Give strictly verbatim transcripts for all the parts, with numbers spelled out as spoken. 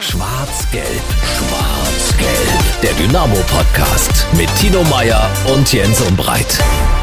Schwarz-Gelb, Schwarz-Gelb. Der Dynamo-Podcast mit Tino Meyer und Jens Umbreit.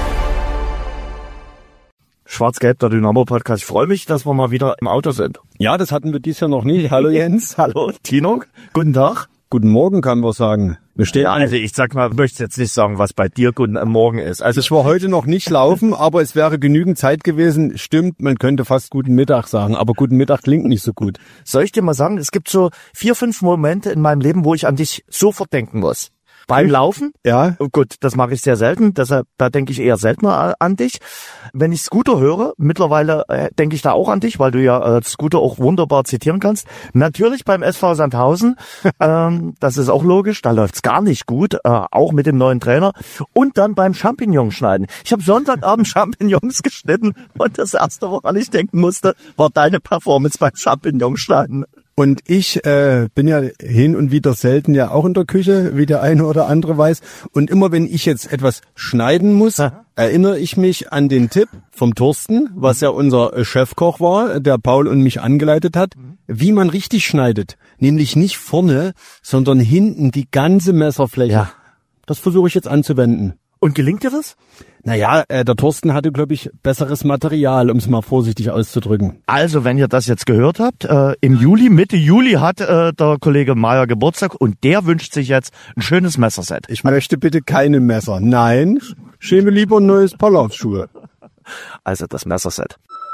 Schwarz-Gelb, der Dynamo-Podcast. Ich freue mich, dass wir mal wieder im Auto sind. Ja, das hatten wir dieses Jahr noch nie. Hallo Jens. Hallo Tino. Guten Tag. Guten Morgen, kann man sagen. Wir stehen ja, also ich sag mal, ich möchte jetzt nicht sagen, was bei dir guten Morgen ist. Also ich war heute noch nicht laufen, aber es wäre genügend Zeit gewesen. Stimmt, man könnte fast guten Mittag sagen, aber guten Mittag klingt nicht so gut. Soll ich dir mal sagen, es gibt so vier, fünf Momente in meinem Leben, wo ich an dich sofort denken muss. Beim Laufen? Ja. Oh gut, das mache ich sehr selten, deshalb da denke ich eher seltener an dich. Wenn ich Scooter höre, mittlerweile äh, denke ich da auch an dich, weil du ja äh, Scooter auch wunderbar zitieren kannst. Natürlich beim S V Sandhausen, ähm, das ist auch logisch, da läuft's gar nicht gut, äh, auch mit dem neuen Trainer. Und dann beim Champignon schneiden. Ich habe Sonntagabend Champignons geschnitten und das erste, woran ich denken musste, war deine Performance beim Champignon schneiden. Und ich äh, bin ja hin und wieder selten ja auch in der Küche, wie der eine oder andere weiß. Und immer wenn ich jetzt etwas schneiden muss, Aha. erinnere ich mich an den Tipp vom Thorsten, was ja unser Chefkoch war, der Paul und mich angeleitet hat, wie man richtig schneidet. Nämlich nicht vorne, sondern hinten die ganze Messerfläche. Ja. Das versuche ich jetzt anzuwenden. Und gelingt dir das? Naja, äh, der Thorsten hatte, glaube ich, besseres Material, um es mal vorsichtig auszudrücken. Also, wenn ihr das jetzt gehört habt, äh, im Juli, Mitte Juli hat äh, der Kollege Meyer Geburtstag und der wünscht sich jetzt ein schönes Messerset. Ich möchte bitte keine Messer. Nein, schäme lieber ein neues Paar Laufschuhe. Also das Messerset.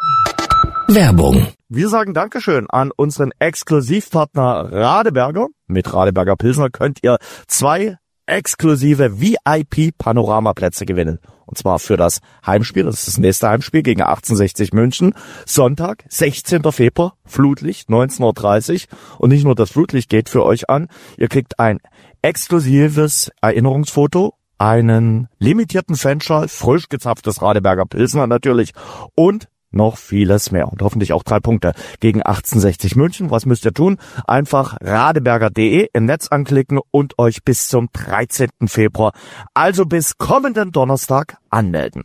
Werbung. Wir sagen Dankeschön an unseren Exklusivpartner Radeberger. Mit Radeberger Pilsner könnt ihr zwei exklusive V I P-Panoramaplätze gewinnen. Und zwar für das Heimspiel, das ist das nächste Heimspiel gegen achtzehnhundertsechzig München. Sonntag, sechzehnten Februar, Flutlicht, neunzehn Uhr dreißig. Und nicht nur das Flutlicht geht für euch an, ihr kriegt ein exklusives Erinnerungsfoto, einen limitierten Fanschal, frisch gezapftes Radeberger Pilsner natürlich und noch vieles mehr und hoffentlich auch drei Punkte gegen achtzehnhundertsechzig München. Was müsst ihr tun? Einfach radeberger punkt de im Netz anklicken und euch bis zum dreizehnten Februar, also bis kommenden Donnerstag, anmelden.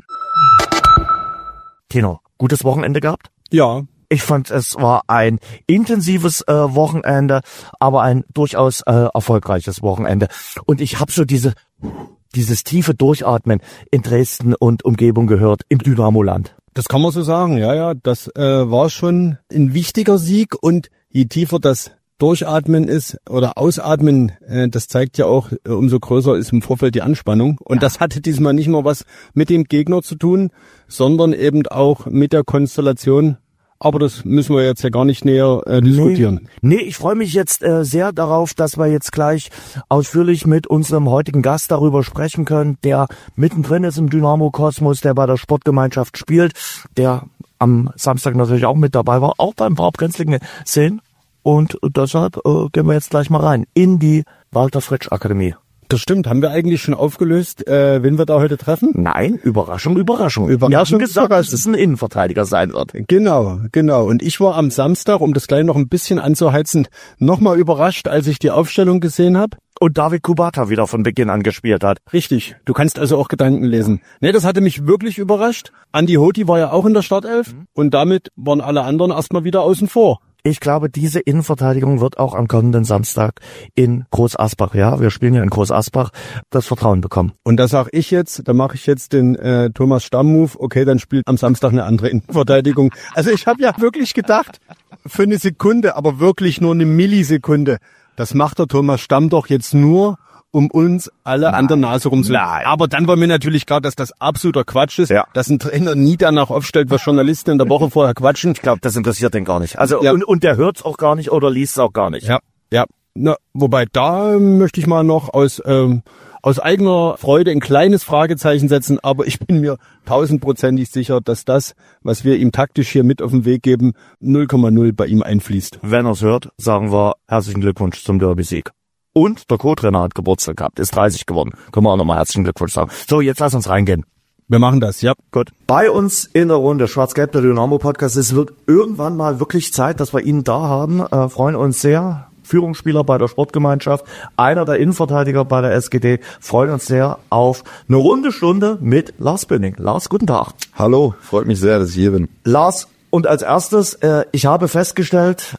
Tino, gutes Wochenende gehabt? Ja. Ich fand, es war ein intensives äh, Wochenende, aber ein durchaus äh, erfolgreiches Wochenende. Und ich habe so diese dieses tiefe Durchatmen in Dresden und Umgebung gehört, im Dynamo-Land. Das kann man so sagen, ja, ja. Das äh, war schon ein wichtiger Sieg und je tiefer das Durchatmen ist oder Ausatmen, äh, das zeigt ja auch, äh, umso größer ist im Vorfeld die Anspannung. Und ja. Das hatte diesmal nicht nur was mit dem Gegner zu tun, sondern eben auch mit der Konstellation. Aber das müssen wir jetzt ja gar nicht näher äh, diskutieren. Nee, nee ich freue mich jetzt äh, sehr darauf, dass wir jetzt gleich ausführlich mit unserem heutigen Gast darüber sprechen können, der mittendrin ist im Dynamo-Kosmos, der bei der Sportgemeinschaft spielt, der am Samstag natürlich auch mit dabei war, auch beim Farbgrenzling zehn. Und deshalb äh, gehen wir jetzt gleich mal rein in die Walter-Fritsch-Akademie. Das stimmt. Haben wir eigentlich schon aufgelöst, äh, wen wir da heute treffen? Nein, Überraschung, Überraschung. Überraschung. Wir haben schon gesagt, dass es ein Innenverteidiger sein wird. Genau, genau. Und ich war am Samstag, um das gleich noch ein bisschen anzuheizen, nochmal überrascht, als ich die Aufstellung gesehen habe. Und David Kubata wieder von Beginn an gespielt hat. Richtig. Du kannst also auch Gedanken lesen. Nee, das hatte mich wirklich überrascht. Andi Hoti war ja auch in der Startelf. Mhm. Und damit waren alle anderen erstmal wieder außen vor. Ich glaube, diese Innenverteidigung wird auch am kommenden Samstag in Groß Asbach, ja, wir spielen ja in Groß Asbach, das Vertrauen bekommen. Und da sage ich jetzt, da mache ich jetzt den äh, Thomas Stamm-Move, okay, dann spielt am Samstag eine andere Innenverteidigung. Also ich habe ja wirklich gedacht, für eine Sekunde, aber wirklich nur eine Millisekunde, das macht der Thomas Stamm doch jetzt nur, um uns alle Nein. an der Nase rumzulaufen. Aber dann war mir natürlich klar, dass das absoluter Quatsch ist, ja. dass ein Trainer nie danach aufstellt, was Journalisten in der Woche vorher quatschen. Ich glaube, das interessiert den gar nicht. Also ja. und, und der hört's auch gar nicht oder liest's auch gar nicht. Ja, ja. Na, wobei da möchte ich mal noch aus ähm, aus eigener Freude ein kleines Fragezeichen setzen, aber ich bin mir tausendprozentig sicher, dass das, was wir ihm taktisch hier mit auf den Weg geben, null Komma null bei ihm einfließt. Wenn er's hört, sagen wir herzlichen Glückwunsch zum Derby-Sieg. Und der Co-Trainer hat Geburtstag gehabt, ist dreißig geworden. Können wir auch nochmal herzlichen Glückwunsch sagen. So, jetzt lass uns reingehen. Wir machen das, ja. Gut. Bei uns in der Runde Schwarz-Gelb, der Dynamo-Podcast. Es wird irgendwann mal wirklich Zeit, dass wir ihn da haben. Äh, freuen uns sehr. Führungsspieler bei der Sportgemeinschaft, einer der Innenverteidiger bei der S G D. Freuen uns sehr auf eine runde Stunde mit Lars Böning. Lars, guten Tag. Hallo, freut mich sehr, dass ich hier bin. Lars, und als erstes, äh, ich habe festgestellt,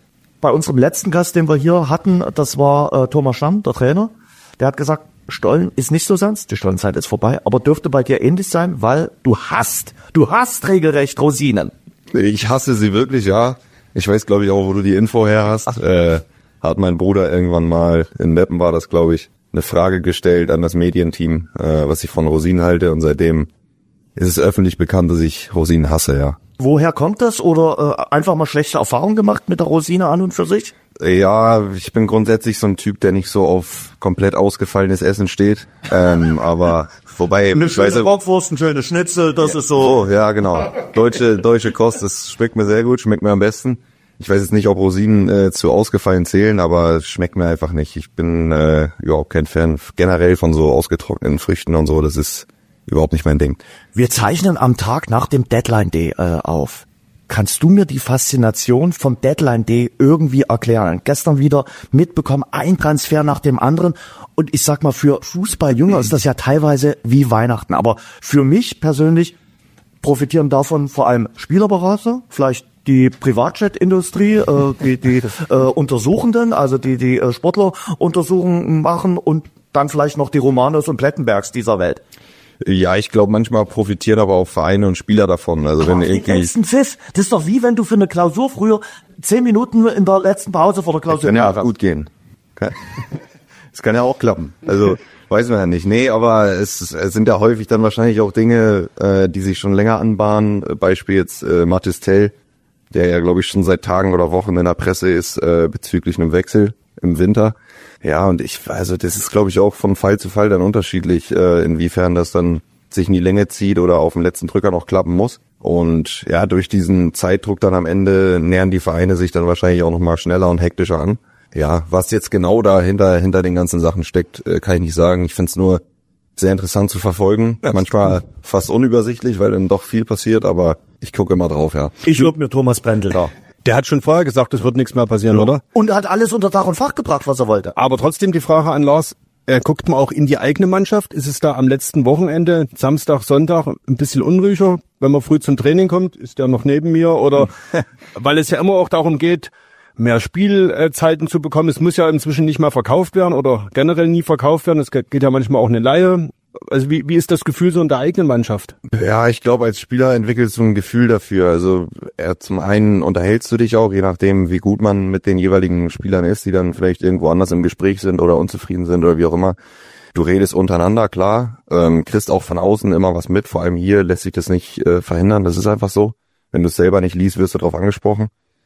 bei unserem letzten Gast, den wir hier hatten, das war äh, Thomas Stamm, der Trainer. Der hat gesagt, Stollen ist nicht so sonst, die Stollenzeit ist vorbei, aber dürfte bei dir ähnlich sein, weil du hast, du hast regelrecht Rosinen. Ich hasse sie wirklich, ja. Ich weiß, glaube ich, auch, wo du die Info her hast. Äh, hat mein Bruder irgendwann mal, in Meppen war das, glaube ich, eine Frage gestellt an das Medienteam, äh, was ich von Rosinen halte. Und seitdem ist es öffentlich bekannt, dass ich Rosinen hasse, ja. Woher kommt das? Oder äh, einfach mal schlechte Erfahrungen gemacht mit der Rosine an und für sich? Ja, ich bin grundsätzlich so ein Typ, der nicht so auf komplett ausgefallenes Essen steht. Ähm, aber wobei... Eine schöne weiß, Bockwurst, ein schönes Schnitzel, das ja. ist so... Oh, ja, genau. Deutsche deutsche Kost, das schmeckt mir sehr gut, schmeckt mir am besten. Ich weiß jetzt nicht, ob Rosinen äh, zu ausgefallen zählen, aber es schmeckt mir einfach nicht. Ich bin äh, überhaupt kein Fan generell von so ausgetrockneten Früchten und so. Das ist überhaupt nicht mein Ding. Wir zeichnen am Tag nach dem Deadline Day äh, auf. Kannst du mir die Faszination vom Deadline Day irgendwie erklären? Gestern wieder mitbekommen, ein Transfer nach dem anderen. Und ich sag mal, für Fußballjünger ist das ja teilweise wie Weihnachten. Aber für mich persönlich profitieren davon vor allem Spielerberater, vielleicht die Privatjet-Industrie, äh, die, die äh, Untersuchenden, also die die äh, Sportler Untersuchungen machen und dann vielleicht noch die Romanos und Plettenbergs dieser Welt. Ja, ich glaube, manchmal profitieren aber auch Vereine und Spieler davon. Also wenn irgendwie das ist doch wie wenn du für eine Klausur früher zehn Minuten in der letzten Pause vor der Klausur... Das kann ja auch gut gehen. Das kann ja auch klappen. Also weiß man ja nicht. Nee, aber es, es sind ja häufig dann wahrscheinlich auch Dinge, äh, die sich schon länger anbahnen. Beispiel jetzt äh, Mathis Tell, der ja, glaube ich, schon seit Tagen oder Wochen in der Presse ist äh, bezüglich einem Wechsel im Winter. Ja, und ich, also das ist, glaube ich, auch von Fall zu Fall dann unterschiedlich, äh, inwiefern das dann sich in die Länge zieht oder auf dem letzten Drücker noch klappen muss. Und ja, durch diesen Zeitdruck dann am Ende nähern die Vereine sich dann wahrscheinlich auch noch mal schneller und hektischer an. Ja, was jetzt genau da hinter, hinter den ganzen Sachen steckt, äh, kann ich nicht sagen. Ich finde es nur sehr interessant zu verfolgen. Ja, manchmal fast unübersichtlich, weil dann doch viel passiert, aber ich gucke immer drauf, ja. Ich lob mir Thomas Brendel da. Der hat schon vorher gesagt, es wird nichts mehr passieren, ja. oder? Und er hat alles unter Dach und Fach gebracht, was er wollte. Aber trotzdem die Frage an Lars, äh, guckt man auch in die eigene Mannschaft? Ist es da am letzten Wochenende, Samstag, Sonntag, ein bisschen unruhiger? Wenn man früh zum Training kommt, ist der noch neben mir? Oder weil es ja immer auch darum geht, mehr Spielzeiten zu bekommen. Es muss ja inzwischen nicht mehr verkauft werden oder generell nie verkauft werden. Es geht ja manchmal auch eine Leihe. Also wie, wie ist das Gefühl so in der eigenen Mannschaft? Ja, ich glaube, als Spieler entwickelst du ein Gefühl dafür. Also ja, zum einen unterhältst du dich auch, je nachdem, wie gut man mit den jeweiligen Spielern ist, die dann vielleicht irgendwo anders im Gespräch sind oder unzufrieden sind oder wie auch immer. Du redest untereinander, klar, ähm, kriegst auch von außen immer was mit. Vor allem hier lässt sich das nicht äh, verhindern. Das ist einfach so. Wenn du es selber nicht liest, wirst du darauf angesprochen.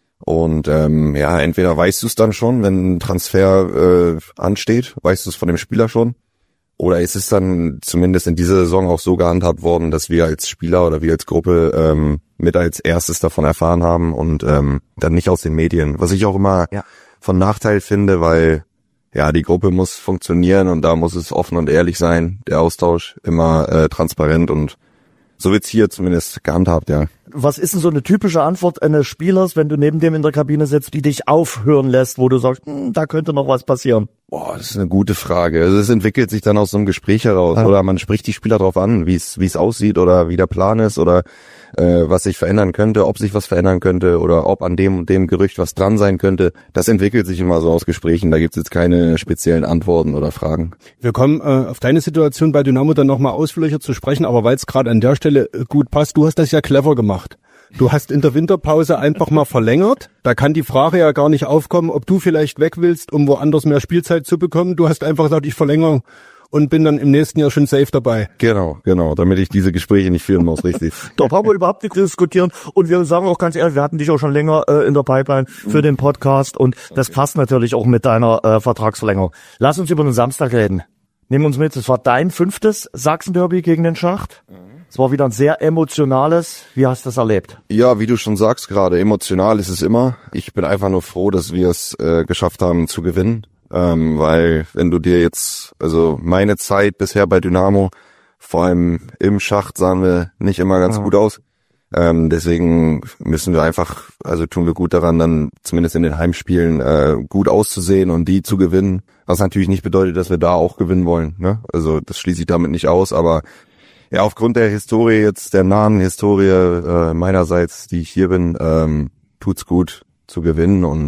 Und ähm, ja, entweder weißt du es dann schon, wenn ein Transfer äh, ansteht, weißt du es von dem Spieler schon. Oder ist es dann zumindest in dieser Saison auch so gehandhabt worden, dass wir als Spieler oder wir als Gruppe ähm, mit als erstes davon erfahren haben und ähm, dann nicht aus den Medien. Was ich auch immer ja. von Nachteil finde, weil ja die Gruppe muss funktionieren und da muss es offen und ehrlich sein, der Austausch immer äh, transparent und so wird's hier zumindest gehandhabt, ja. Was ist denn so eine typische Antwort eines Spielers, wenn du neben dem in der Kabine sitzt, die dich aufhören lässt, wo du sagst, hm, da könnte noch was passieren? Boah, das ist eine gute Frage. Also es entwickelt sich dann aus so einem Gespräch heraus ja. oder man spricht die Spieler drauf an, wie es wie es aussieht oder wie der Plan ist oder äh, was sich verändern könnte, ob sich was verändern könnte oder ob an dem und dem Gerücht was dran sein könnte. Das entwickelt sich immer so aus Gesprächen. Da gibt's jetzt keine speziellen Antworten oder Fragen. Wir kommen äh, auf deine Situation bei Dynamo dann nochmal ausführlicher zu sprechen, aber weil es gerade an der Stelle gut passt, du hast das ja clever gemacht. Du hast in der Winterpause einfach mal verlängert. Da kann die Frage ja gar nicht aufkommen, ob du vielleicht weg willst, um woanders mehr Spielzeit zu bekommen. Du hast einfach gesagt, ich verlängere und bin dann im nächsten Jahr schon safe dabei. Genau, genau, damit ich diese Gespräche nicht führen muss, richtig. Da brauchen wir überhaupt nicht diskutieren. Und wir sagen auch ganz ehrlich, wir hatten dich auch schon länger äh, in der Pipeline für den Podcast und das okay. passt natürlich auch mit deiner äh, Vertragsverlängerung. Lass uns über den Samstag reden. Nimm uns mit, es war dein fünftes Sachsen-Derby gegen den Schacht. Es war wieder ein sehr emotionales. Wie hast du das erlebt? Ja, wie du schon sagst gerade, emotional ist es immer. Ich bin einfach nur froh, dass wir es äh, geschafft haben zu gewinnen. Ähm, weil wenn du dir jetzt, also meine Zeit bisher bei Dynamo, vor allem im Schacht sahen wir nicht immer ganz ja. gut aus. Ähm, deswegen müssen wir einfach, also tun wir gut daran, dann zumindest in den Heimspielen äh, gut auszusehen und die zu gewinnen. Was natürlich nicht bedeutet, dass wir da auch gewinnen wollen. Ne? Also das schließe ich damit nicht aus, aber ja, aufgrund der Historie jetzt, der nahen Historie äh, meinerseits, die ich hier bin, ähm, tut's gut zu gewinnen und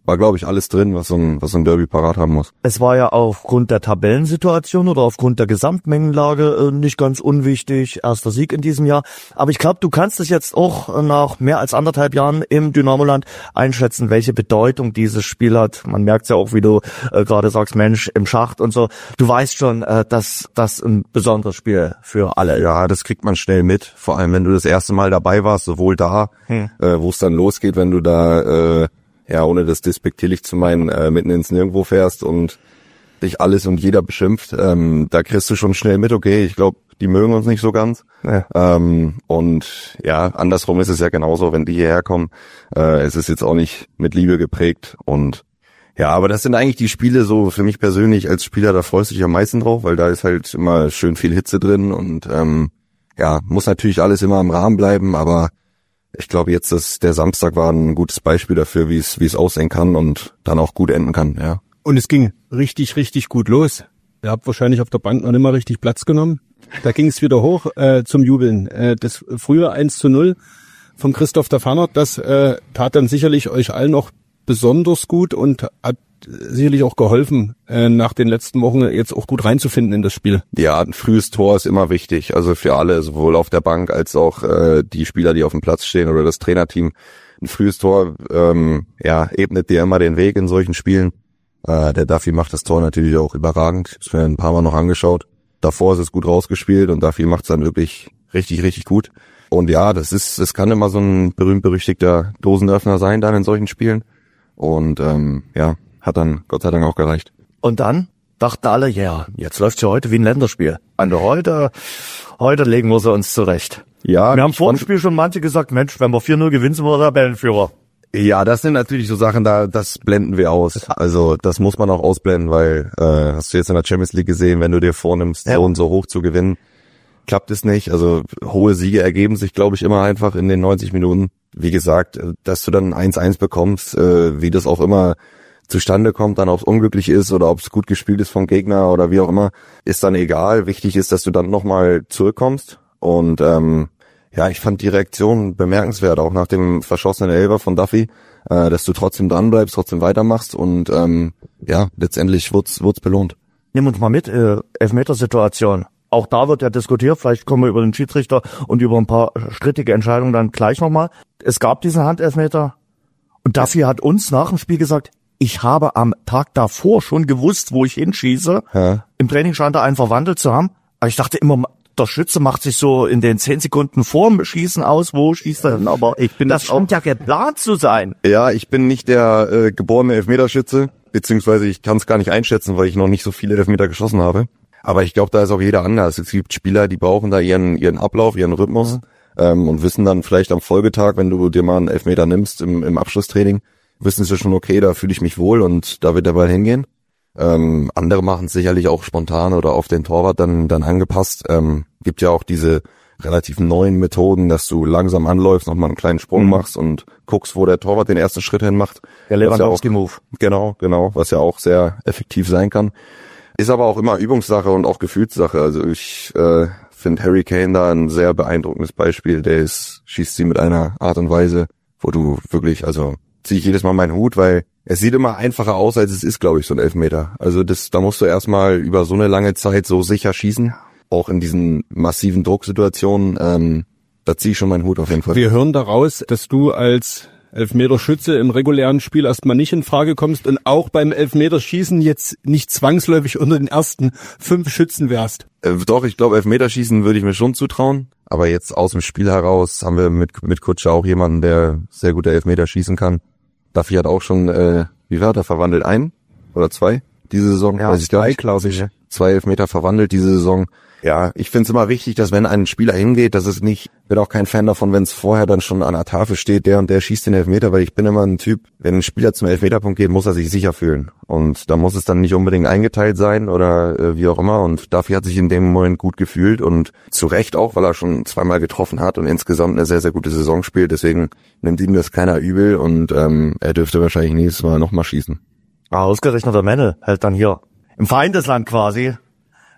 war, glaube ich, alles drin, was so ein, was so ein Derby parat haben muss. Es war ja aufgrund der Tabellensituation oder aufgrund der Gesamtmengenlage äh, nicht ganz unwichtig. Erster Sieg in diesem Jahr. Aber ich glaube, du kannst es jetzt auch nach mehr als anderthalb Jahren im Dynamoland einschätzen, welche Bedeutung dieses Spiel hat. Man merkt ja auch, wie du äh, gerade sagst, Mensch, im Schacht und so. Du weißt schon, äh, dass das ein besonderes Spiel für alle ist. Ja, das kriegt man schnell mit. Vor allem, wenn du das erste Mal dabei warst, sowohl da, hm. äh, wo es dann losgeht, wenn du da... Äh, ja, ohne das despektierlich zu meinen, äh, mitten ins Nirgendwo fährst und dich alles und jeder beschimpft, ähm, da kriegst du schon schnell mit, okay, ich glaube, die mögen uns nicht so ganz. Ja. Ähm, und ja, andersrum ist es ja genauso, wenn die hierher kommen. Äh, es ist jetzt auch nicht mit Liebe geprägt und ja, aber das sind eigentlich die Spiele so für mich persönlich als Spieler, da freust du dich am meisten drauf, weil da ist halt immer schön viel Hitze drin und ähm, ja, muss natürlich alles immer im Rahmen bleiben, aber ich glaube jetzt, dass der Samstag war ein gutes Beispiel dafür, wie es wie es aussehen kann und dann auch gut enden kann, ja. Und es ging richtig, richtig gut los. Ihr habt wahrscheinlich auf der Bank noch nicht mal richtig Platz genommen. Da ging es wieder hoch äh, zum Jubeln. Äh, das frühe eins zu null vom Christoph der Fannert, das äh, tat dann sicherlich euch allen noch besonders gut und hat sicherlich auch geholfen, äh, nach den letzten Wochen jetzt auch gut reinzufinden in das Spiel. Ja, ein frühes Tor ist immer wichtig, also für alle, sowohl auf der Bank als auch äh, die Spieler, die auf dem Platz stehen oder das Trainerteam. Ein frühes Tor ähm, ja ebnet dir immer den Weg in solchen Spielen. Äh, der Duffy macht das Tor natürlich auch überragend. Ich habe mir ein paar Mal noch angeschaut. Davor ist es gut rausgespielt und Duffy macht es dann wirklich richtig, richtig gut. Und ja, das ist, es kann immer so ein berühmt-berüchtigter Dosenöffner sein dann in solchen Spielen. Und ähm, ja, hat dann Gott sei Dank auch gereicht. Und dann dachten alle, ja, jetzt läuft's ja heute wie ein Länderspiel. Also heute, heute legen wir sie uns zurecht. Ja, wir haben vor dem Spiel schon manche gesagt, Mensch, wenn wir vier null gewinnen, sind wir Tabellenführer. Ja, das sind natürlich so Sachen, da das blenden wir aus. Also das muss man auch ausblenden, weil äh, hast du jetzt in der Champions League gesehen, wenn du dir vornimmst, ja. so und so hoch zu gewinnen, klappt es nicht. Also hohe Siege ergeben sich, glaube ich, immer einfach in den neunzig Minuten. Wie gesagt, dass du dann eins eins bekommst, äh, wie das auch immer zustande kommt, dann ob es unglücklich ist oder ob es gut gespielt ist vom Gegner oder wie auch immer, ist dann egal. Wichtig ist, dass du dann nochmal zurückkommst und ähm, ja, ich fand die Reaktion bemerkenswert, auch nach dem verschossenen Elfer von Duffy, äh, dass du trotzdem dranbleibst, trotzdem weitermachst und ähm, ja, letztendlich wurd's, wurd's belohnt. Nimm uns mal mit, äh, Elfmetersituation. Auch da wird ja diskutiert, vielleicht kommen wir über den Schiedsrichter und über ein paar strittige Entscheidungen dann gleich nochmal. Es gab diesen Handelfmeter und Duffy hat uns nach dem Spiel gesagt, ich habe am Tag davor schon gewusst, wo ich hinschieße. Ja. Im Training scheint er einen verwandelt zu haben. Aber ich dachte immer, der Schütze macht sich so in den zehn Sekunden vorm Schießen aus, wo schießt er denn? Aber ich bin das scheint ja geplant zu sein. Ja, ich bin nicht der äh, geborene Elfmeterschütze, beziehungsweise ich kann es gar nicht einschätzen, weil ich noch nicht so viele Elfmeter geschossen habe. Aber ich glaube, da ist auch jeder anders. Es gibt Spieler, die brauchen da ihren ihren Ablauf, ihren Rhythmus mhm. ähm, und wissen dann vielleicht am Folgetag, wenn du dir mal einen Elfmeter nimmst im, im Abschlusstraining, wissen sie schon, okay, da fühle ich mich wohl und da wird der Ball hingehen. Ähm, andere machen es sicherlich auch spontan oder auf den Torwart dann dann angepasst. Ähm, gibt ja auch diese relativ neuen Methoden, dass du langsam anläufst, nochmal einen kleinen Sprung mhm. machst und guckst, wo der Torwart den ersten Schritt hin macht. Der Lewandowski-Move. Ja genau, genau, was ja auch sehr effektiv sein kann. Ist aber auch immer Übungssache und auch Gefühlssache. Also ich äh, finde Harry Kane da ein sehr beeindruckendes Beispiel. Der ist, schießt sie mit einer Art und Weise, wo du wirklich, also ziehe ich jedes Mal meinen Hut, weil es sieht immer einfacher aus, als es ist, glaube ich, so ein Elfmeter. Also das, da musst du erstmal über so eine lange Zeit so sicher schießen, auch in diesen massiven Drucksituationen. Ähm, da ziehe ich schon meinen Hut auf jeden Fall. Wir hören daraus, dass du als Elfmeterschütze im regulären Spiel erstmal nicht in Frage kommst und auch beim Elfmeterschießen jetzt nicht zwangsläufig unter den ersten fünf Schützen wärst. Äh, doch, ich glaube, Elfmeterschießen würde ich mir schon zutrauen. Aber jetzt aus dem Spiel heraus haben wir mit mit Kutscher auch jemanden, der sehr gut Elfmeter schießen kann. Duffy hat auch schon, äh, wie war der, verwandelt ein oder zwei diese Saison? Ja, weiß ich gar zwei, nicht. glaube ich. Zwei Elfmeter verwandelt diese Saison. Ja, ich finde es immer wichtig, dass wenn ein Spieler hingeht, dass es nicht, bin auch kein Fan davon, wenn es vorher dann schon an der Tafel steht, der und der schießt den Elfmeter, weil ich bin immer ein Typ, wenn ein Spieler zum Elfmeterpunkt geht, muss er sich sicher fühlen. Und da muss es dann nicht unbedingt eingeteilt sein oder äh, wie auch immer. Und Duffy hat sich in dem Moment gut gefühlt und zu Recht auch, weil er schon zweimal getroffen hat und insgesamt eine sehr, sehr gute Saison spielt. Deswegen nimmt ihm das keiner übel und ähm, er dürfte wahrscheinlich nächstes Mal nochmal schießen. Ah, ausgerechnet der Menne hält dann hier im Feindesland quasi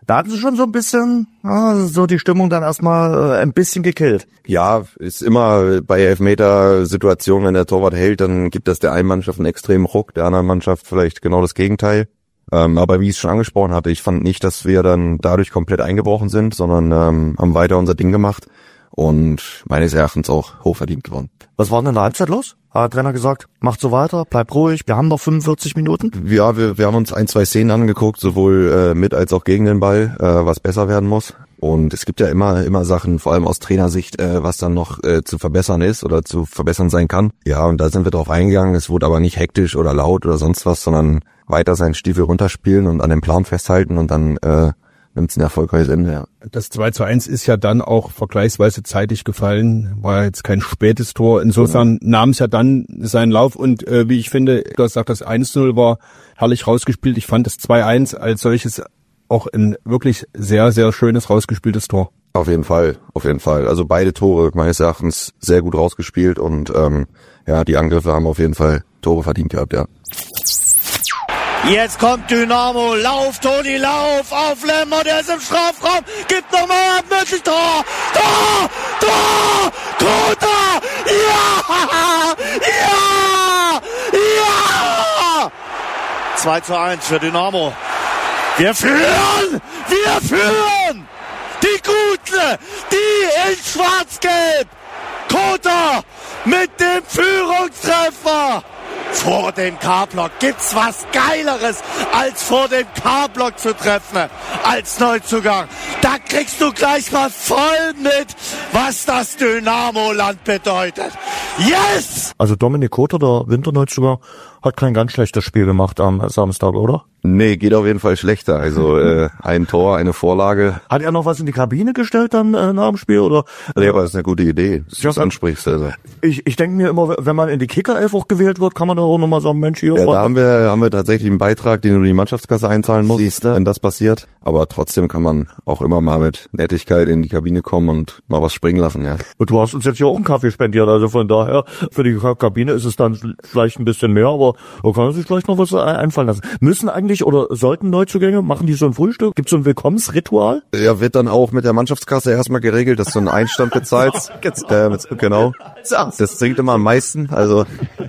Da hatten sie schon so ein bisschen, ja, so die Stimmung dann erstmal äh, ein bisschen gekillt. Ja, ist immer bei Elfmeter-Situationen, wenn der Torwart hält, dann gibt das der einen Mannschaft einen extremen Ruck, der anderen Mannschaft vielleicht genau das Gegenteil. Ähm, aber wie ich es schon angesprochen hatte, ich fand nicht, dass wir dann dadurch komplett eingebrochen sind, sondern ähm, haben weiter unser Ding gemacht und meines Erachtens auch hochverdient gewonnen. Was war denn in der Halbzeit los? Hat der Trainer gesagt, macht so weiter, bleibt ruhig, wir haben noch fünfundvierzig Minuten? Ja, wir, wir haben uns ein, zwei Szenen angeguckt, sowohl äh, mit als auch gegen den Ball, äh, was besser werden muss. Und es gibt ja immer immer Sachen, vor allem aus Trainersicht, äh, was dann noch äh, zu verbessern ist oder zu verbessern sein kann. Ja, und da sind wir drauf eingegangen. Es wurde aber nicht hektisch oder laut oder sonst was, sondern weiter seinen Stiefel runterspielen und an dem Plan festhalten und dann äh, nimmt es ein erfolgreiches Ende. Ja. Das zwei zu eins ist ja dann auch vergleichsweise zeitig gefallen, war jetzt kein spätes Tor. Insofern ja. nahm es ja dann seinen Lauf und äh, wie ich finde, du hast gesagt, das eins zu null war herrlich rausgespielt. Ich fand das zwei eins als solches auch ein wirklich sehr, sehr schönes rausgespieltes Tor. Auf jeden Fall, auf jeden Fall. Also beide Tore meines Erachtens sehr gut rausgespielt und ähm, ja, die Angriffe haben auf jeden Fall Tore verdient gehabt, ja. Jetzt kommt Dynamo, Lauf, Toni, Lauf, auf Lemmer, der ist im Strafraum, gibt nochmal ab, möglich, Tor, Tor, Tor, Kota, ja, ja, ja, zwei zu eins für Dynamo. Wir führen, wir führen, die Guten, die in Schwarz-Gelb, Kota mit dem Führungstreffer. Vor dem K-Block gibt's was Geileres, als vor dem K-Block zu treffen, als Neuzugang. Da kriegst du gleich mal voll mit, was das Dynamo-Land bedeutet. Yes! Also Dominik Kota, der Winterneuzugang, hat kein ganz schlechtes Spiel gemacht am Samstag, oder? Nee, geht auf jeden Fall schlechter. Also äh, ein Tor, eine Vorlage. Hat er noch was in die Kabine gestellt dann äh, nach dem Spiel, oder? Nee, aber das ist eine gute Idee, dass du das ansprichst. Also. Ich, ich denke mir immer, wenn man in die Kicker-Elf auch gewählt wird, kann man da auch nochmal sagen, Mensch, hier. Ja, da haben wir, haben wir tatsächlich einen Beitrag, den du in die Mannschaftskasse einzahlen musst, Siehste. wenn das passiert. Aber trotzdem kann man auch immer mal mit Nettigkeit in die Kabine kommen und mal was springen lassen, ja. Und du hast uns jetzt hier auch einen Kaffee spendiert, also von daher, für die Kabine ist es dann vielleicht ein bisschen mehr, aber da kann man sich vielleicht noch was einfallen lassen. Müssen eigentlich oder sollten Neuzugänge, machen die so ein Frühstück? Gibt es so ein Willkommensritual? Ja, wird dann auch mit der Mannschaftskasse erstmal geregelt, dass du einen Einstand bezahlst. äh, genau. Das bringt immer am meisten. Also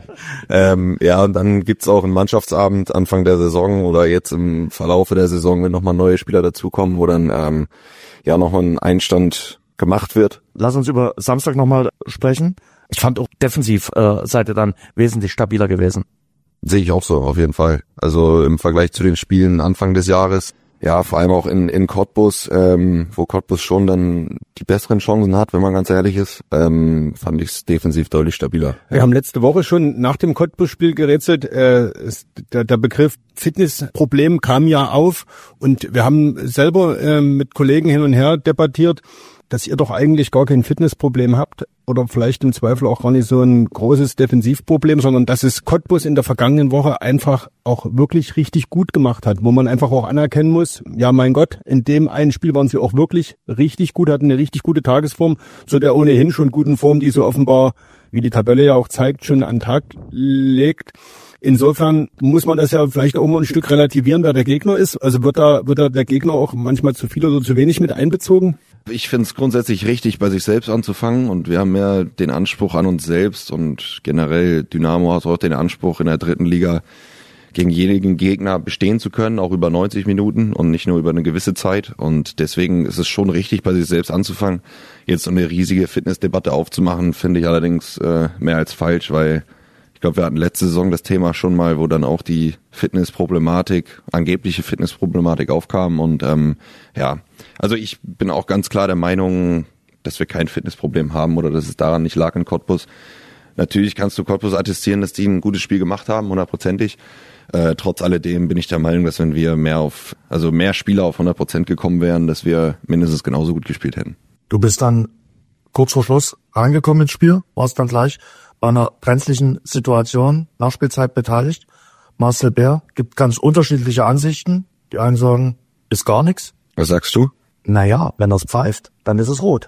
ähm, ja, und dann gibt's auch einen Mannschaftsabend Anfang der Saison oder jetzt im Verlaufe der Saison, wenn nochmal neue Spieler dazukommen, wo dann ähm, ja nochmal ein Einstand gemacht wird. Lass uns über Samstag nochmal sprechen. Ich fand auch defensiv äh, seid ihr dann wesentlich stabiler gewesen. Sehe ich auch so, auf jeden Fall. Also im Vergleich zu den Spielen Anfang des Jahres, ja, vor allem auch in, in Cottbus, ähm, wo Cottbus schon dann die besseren Chancen hat, wenn man ganz ehrlich ist, ähm, fand ich es defensiv deutlich stabiler. Wir haben letzte Woche schon nach dem Cottbus-Spiel gerätselt. Äh, es, der, der Begriff Fitnessproblem kam ja auf und wir haben selber äh, mit Kollegen hin und her debattiert, dass ihr doch eigentlich gar kein Fitnessproblem habt oder vielleicht im Zweifel auch gar nicht so ein großes Defensivproblem, sondern dass es Cottbus in der vergangenen Woche einfach auch wirklich richtig gut gemacht hat, wo man einfach auch anerkennen muss, ja mein Gott, in dem einen Spiel waren sie auch wirklich richtig gut, hatten eine richtig gute Tagesform, zu der ohnehin schon guten Form, die so offenbar, wie die Tabelle ja auch zeigt, schon an den Tag legt. Insofern muss man das ja vielleicht auch mal ein Stück relativieren, wer der Gegner ist. Also wird da, wird da der Gegner auch manchmal zu viel oder zu wenig mit einbezogen? Ich finde es grundsätzlich richtig, bei sich selbst anzufangen und wir haben ja den Anspruch an uns selbst und generell Dynamo hat auch den Anspruch in der dritten Liga gegen jenigen Gegner bestehen zu können, auch über neunzig Minuten und nicht nur über eine gewisse Zeit und deswegen ist es schon richtig, bei sich selbst anzufangen. Jetzt so eine riesige Fitnessdebatte aufzumachen, finde ich allerdings äh, mehr als falsch, weil ich glaube, wir hatten letzte Saison das Thema schon mal, wo dann auch die Fitnessproblematik, angebliche Fitnessproblematik aufkam und ähm, ja, also ich bin auch ganz klar der Meinung, dass wir kein Fitnessproblem haben oder dass es daran nicht lag in Cottbus. Natürlich kannst du Cottbus attestieren, dass die ein gutes Spiel gemacht haben, hundertprozentig. Äh, trotz alledem bin ich der Meinung, dass wenn wir mehr auf, also mehr Spieler auf hundert Prozent gekommen wären, dass wir mindestens genauso gut gespielt hätten. Du bist dann kurz vor Schluss reingekommen ins Spiel, warst dann gleich bei einer brenzlichen Situation, Nachspielzeit beteiligt. Marcel Bär gibt ganz unterschiedliche Ansichten. Die einen sagen, ist gar nichts. Was sagst du? Naja, wenn er es pfeift, dann ist es rot.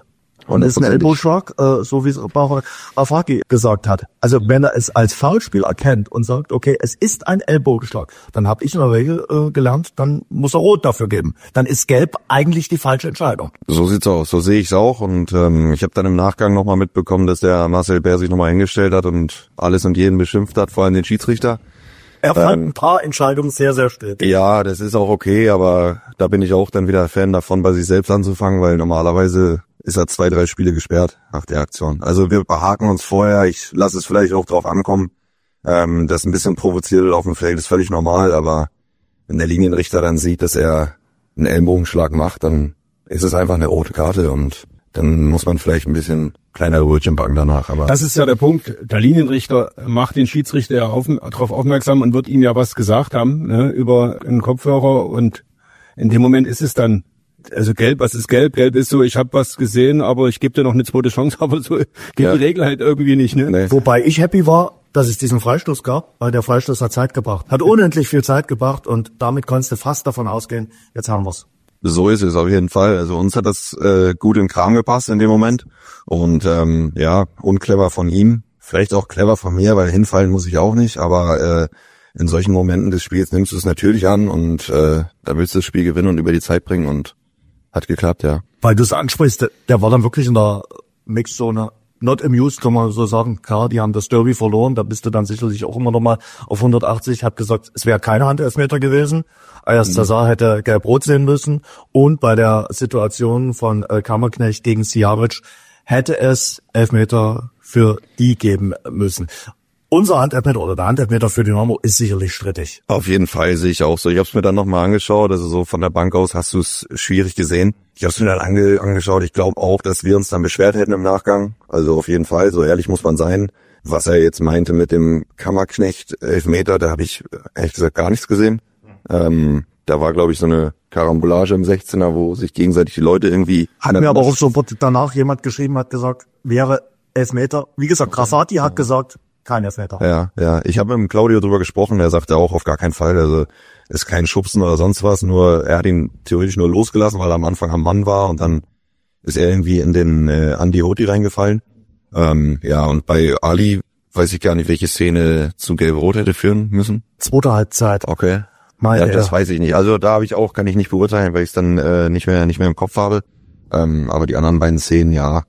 Und das ist ein Ellbogenschlag, äh, so wie es Bauer Afaki gesagt hat. Also wenn er es als Foulspiel erkennt und sagt, okay, es ist ein Ellbogenschlag, dann habe ich in der Regel äh, gelernt, dann muss er Rot dafür geben. Dann ist Gelb eigentlich die falsche Entscheidung. So sieht's aus, so sehe ich's auch. Und ähm, ich habe dann im Nachgang nochmal mitbekommen, dass der Marcel Bär sich nochmal hingestellt hat und alles und jeden beschimpft hat, vor allem den Schiedsrichter. Er fand ein paar Entscheidungen sehr, sehr strittig. Ja, das ist auch okay, aber da bin ich auch dann wieder Fan davon, bei sich selbst anzufangen, weil normalerweise ist er zwei, drei Spiele gesperrt nach der Aktion. Also wir behaken uns vorher, ich lasse es vielleicht auch drauf ankommen. Ähm, das ein bisschen provoziert auf dem Feld ist völlig normal, aber wenn der Linienrichter dann sieht, dass er einen Ellenbogenschlag macht, dann ist es einfach eine rote Karte und dann muss man vielleicht ein bisschen kleinere Brötchen backen danach. Aber das ist ja der Punkt. Der Linienrichter macht den Schiedsrichter ja auf, darauf aufmerksam und wird ihm ja was gesagt haben, ne, über einen Kopfhörer, und in dem Moment ist es dann, also gelb, was ist gelb? Gelb ist so, ich habe was gesehen, aber ich gebe dir noch eine zweite Chance, aber so geht ja die Regel halt irgendwie nicht. Ne? Nee. Wobei ich happy war, dass es diesen Freistoß gab, weil der Freistoß hat Zeit gebracht. Hat unendlich viel Zeit gebracht und damit konntest du fast davon ausgehen, jetzt haben wir's. So ist es auf jeden Fall. Also uns hat das äh, gut in den Kram gepasst in dem Moment. Und ähm, ja, unclever von ihm. Vielleicht auch clever von mir, weil hinfallen muss ich auch nicht. Aber äh, in solchen Momenten des Spiels nimmst du es natürlich an und äh, da willst du das Spiel gewinnen und über die Zeit bringen. Und hat geklappt, ja. Weil du es ansprichst, der war dann wirklich in der Mixzone not amused, kann man so sagen. Klar, die haben das Derby verloren, da bist du dann sicherlich auch immer noch mal auf hundertachtzig. Hab gesagt, es wäre keine Handelfmeter gewesen. Ayaz Cesar hätte gelb-rot sehen müssen. Und bei der Situation von äh, Kammerknecht gegen Sijaric hätte es Elfmeter für die geben müssen. Unser Handelfmeter oder der Handelfmeter für Dynamo ist sicherlich strittig. Auf jeden Fall sehe ich auch so. Ich habe es mir dann nochmal angeschaut, also so von der Bank aus hast du es schwierig gesehen. Ich habe es mir dann ange- angeschaut. Ich glaube auch, dass wir uns dann beschwert hätten im Nachgang. Also auf jeden Fall, so ehrlich muss man sein. Was er jetzt meinte mit dem Kammerknecht Elfmeter, da habe ich ehrlich gesagt gar nichts gesehen. Ähm, da war, glaube ich, so eine Karambolage im sechzehner, wo sich gegenseitig die Leute irgendwie... Hat mir aber auch sofort danach jemand geschrieben, hat gesagt, wäre Elfmeter. Wie gesagt, Grafati hat gesagt, kein Elfmeter. Ja, ja. Ich habe mit Claudio drüber gesprochen, der sagte auch auf gar keinen Fall, also ist kein Schubsen oder sonst was, nur er hat ihn theoretisch nur losgelassen, weil er am Anfang am Mann war und dann ist er irgendwie in den äh, Andi Hoti reingefallen. Ähm, ja, und bei Ali weiß ich gar nicht, welche Szene zu Gelb-Rot hätte führen müssen. Zweite Halbzeit. Okay. Mal, ja, äh, das weiß ich nicht. Also da habe ich auch, kann ich nicht beurteilen, weil ich es dann äh, nicht mehr nicht mehr im Kopf habe. Ähm, aber die anderen beiden Szenen, ja.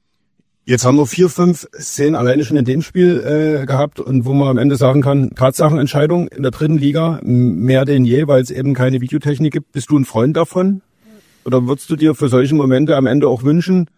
Jetzt haben wir vier, fünf Szenen alleine schon in dem Spiel äh, gehabt und wo man am Ende sagen kann, Tatsachenentscheidung in der dritten Liga, mehr denn je, weil es eben keine Videotechnik gibt. Bist du ein Freund davon? Oder würdest du dir für solche Momente am Ende auch wünschen?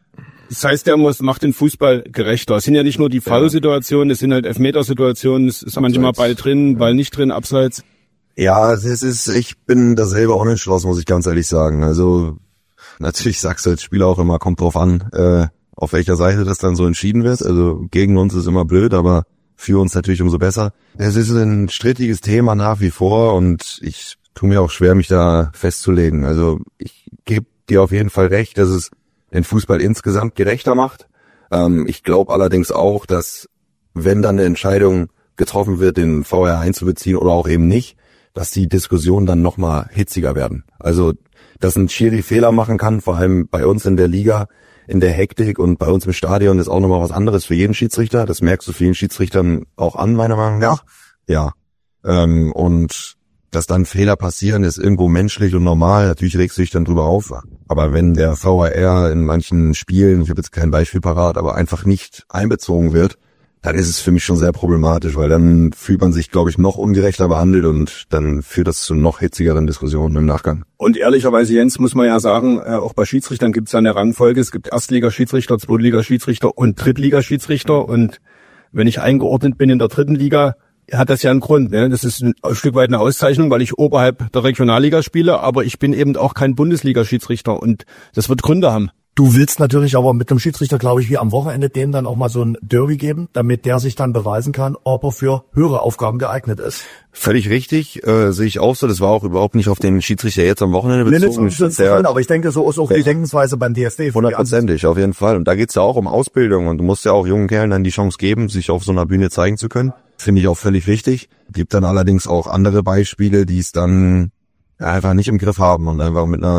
Das heißt, der muss, macht den Fußball gerechter. Es sind ja nicht nur die Foul-Situationen, es sind halt Elfmetersituationen, es ist manchmal Ball drin, Ball nicht drin, abseits. Ja, es ist, ich bin da selber unentschlossen, muss ich ganz ehrlich sagen. Also natürlich sagst du als Spieler auch immer, kommt drauf an, äh, auf welcher Seite das dann so entschieden wird. Also gegen uns ist immer blöd, aber für uns natürlich umso besser. Es ist ein strittiges Thema nach wie vor und ich tue mir auch schwer, mich da festzulegen. Also ich gebe dir auf jeden Fall recht, dass es den Fußball insgesamt gerechter macht. Ähm, ich glaube allerdings auch, dass wenn dann eine Entscheidung getroffen wird, den V R einzubeziehen oder auch eben nicht, dass die Diskussionen dann nochmal hitziger werden. Also dass ein Schiri Fehler machen kann, vor allem bei uns in der Liga, in der Hektik und bei uns im Stadion ist auch nochmal was anderes für jeden Schiedsrichter. Das merkst du vielen Schiedsrichtern auch an, meiner Meinung nach. Ja. Ähm, und dass dann Fehler passieren, ist irgendwo menschlich und normal. Natürlich regst du dich dann drüber auf. Aber wenn der V R in manchen Spielen, ich habe jetzt kein Beispiel parat, aber einfach nicht einbezogen wird, dann ist es für mich schon sehr problematisch, weil dann fühlt man sich, glaube ich, noch ungerechter behandelt und dann führt das zu noch hitzigeren Diskussionen im Nachgang. Und ehrlicherweise, Jens, muss man ja sagen, äh, auch bei Schiedsrichtern gibt es ja eine Rangfolge. Es gibt Erstligaschiedsrichter, Zweitligaschiedsrichter und Drittligaschiedsrichter. Und wenn ich eingeordnet bin in der dritten Liga, hat das ja einen Grund. Ne? Das ist ein Stück weit eine Auszeichnung, weil ich oberhalb der Regionalliga spiele, aber ich bin eben auch kein Bundesliga-Schiedsrichter und das wird Gründe haben. Du willst natürlich aber mit dem Schiedsrichter, glaube ich, wie am Wochenende dem dann auch mal so ein Derby geben, damit der sich dann beweisen kann, ob er für höhere Aufgaben geeignet ist. Völlig richtig, äh, sehe ich auch so. Das war auch überhaupt nicht auf den Schiedsrichter jetzt am Wochenende bezogen. Nee, nicht der, aber ich denke, so ist auch die Denkensweise beim D S D. Hundertprozentig, auf jeden Fall. Und da geht's ja auch um Ausbildung und du musst ja auch jungen Kerlen dann die Chance geben, sich auf so einer Bühne zeigen zu können. Finde ich auch völlig richtig. Gibt dann allerdings auch andere Beispiele, die es dann einfach nicht im Griff haben und einfach mit einer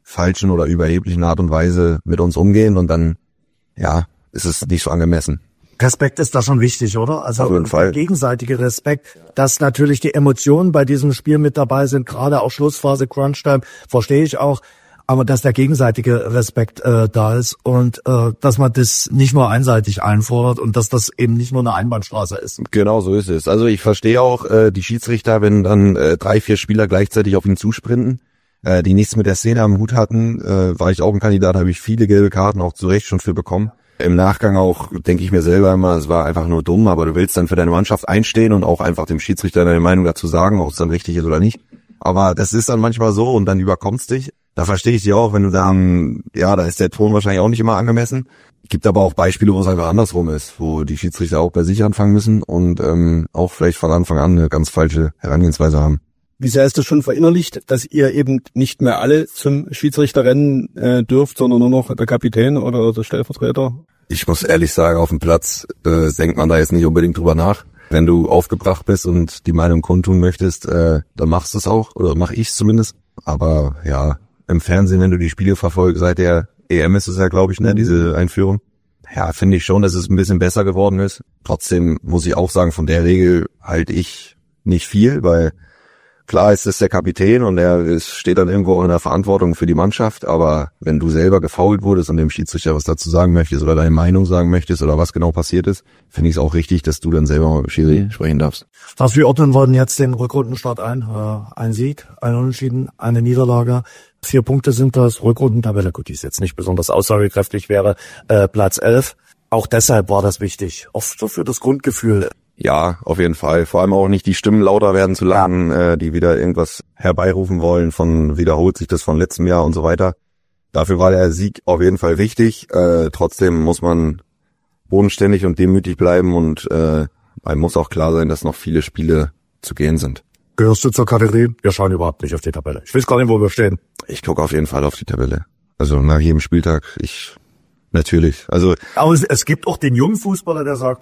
falschen oder überheblichen Art und Weise mit uns umgehen und dann, ja, ist es nicht so angemessen. Respekt ist da schon wichtig, oder? Also auf jeden Fall. Gegenseitige Respekt, dass natürlich die Emotionen bei diesem Spiel mit dabei sind, gerade auch Schlussphase, Crunchtime, verstehe ich auch, aber dass der gegenseitige Respekt äh, da ist und äh, dass man das nicht nur einseitig einfordert und dass das eben nicht nur eine Einbahnstraße ist. Genau so ist es. Also ich verstehe auch äh, die Schiedsrichter, wenn dann äh, drei, vier Spieler gleichzeitig auf ihn zusprinten, äh, die nichts mit der Szene am Hut hatten, äh, war ich auch ein Kandidat, habe ich viele gelbe Karten auch zu Recht schon für bekommen. Im Nachgang auch denke ich mir selber immer, es war einfach nur dumm, aber du willst dann für deine Mannschaft einstehen und auch einfach dem Schiedsrichter deine Meinung dazu sagen, ob es dann richtig ist oder nicht. Aber das ist dann manchmal so und dann überkommt's dich. Da verstehe ich dich auch, wenn du dann, ja, da ist der Ton wahrscheinlich auch nicht immer angemessen. Es gibt aber auch Beispiele, wo es einfach andersrum ist, wo die Schiedsrichter auch bei sich anfangen müssen und ähm, auch vielleicht von Anfang an eine ganz falsche Herangehensweise haben. Wie sehr ist das schon verinnerlicht, dass ihr eben nicht mehr alle zum Schiedsrichterrennen äh, dürft, sondern nur noch der Kapitän oder der Stellvertreter? Ich muss ehrlich sagen, auf dem Platz äh, denkt man da jetzt nicht unbedingt drüber nach. Wenn du aufgebracht bist und die Meinung kundtun möchtest, äh, dann machst du es auch, oder mach ich es zumindest. Aber ja, im Fernsehen, wenn du die Spiele verfolgst, seit der E M ist es ja, glaube ich, ne, diese Einführung. Ja, finde ich schon, dass es ein bisschen besser geworden ist. Trotzdem muss ich auch sagen, von der Regel halte ich nicht viel, weil klar ist es der Kapitän und er ist, steht dann irgendwo in der Verantwortung für die Mannschaft, aber wenn du selber gefoult wurdest und dem Schiedsrichter was dazu sagen möchtest oder deine Meinung sagen möchtest oder was genau passiert ist, finde ich es auch richtig, dass du dann selber mal mit Schiri sprechen darfst. Was wir ordnen wollen jetzt den Rückrundenstart ein. Äh, ein Sieg, ein Unentschieden, eine Niederlage. Vier Punkte sind das. Rückrundentabelle, gut, die ist jetzt nicht besonders aussagekräftig, wäre äh, Platz elf. Auch deshalb war das wichtig. Oft so für das Grundgefühl. Ja, auf jeden Fall. Vor allem auch nicht die Stimmen lauter werden zu lassen, äh, die wieder irgendwas herbeirufen wollen von wiederholt sich das von letztem Jahr und so weiter. Dafür war der Sieg auf jeden Fall wichtig. Äh, trotzdem muss man bodenständig und demütig bleiben und äh, man muss auch klar sein, dass noch viele Spiele zu gehen sind. Gehörst du zur Kategorie? Wir schauen überhaupt nicht auf die Tabelle. Ich weiß gar nicht, wo wir stehen. Ich gucke auf jeden Fall auf die Tabelle. Also nach jedem Spieltag, ich natürlich. Also aber es, es gibt auch den jungen Fußballer, der sagt,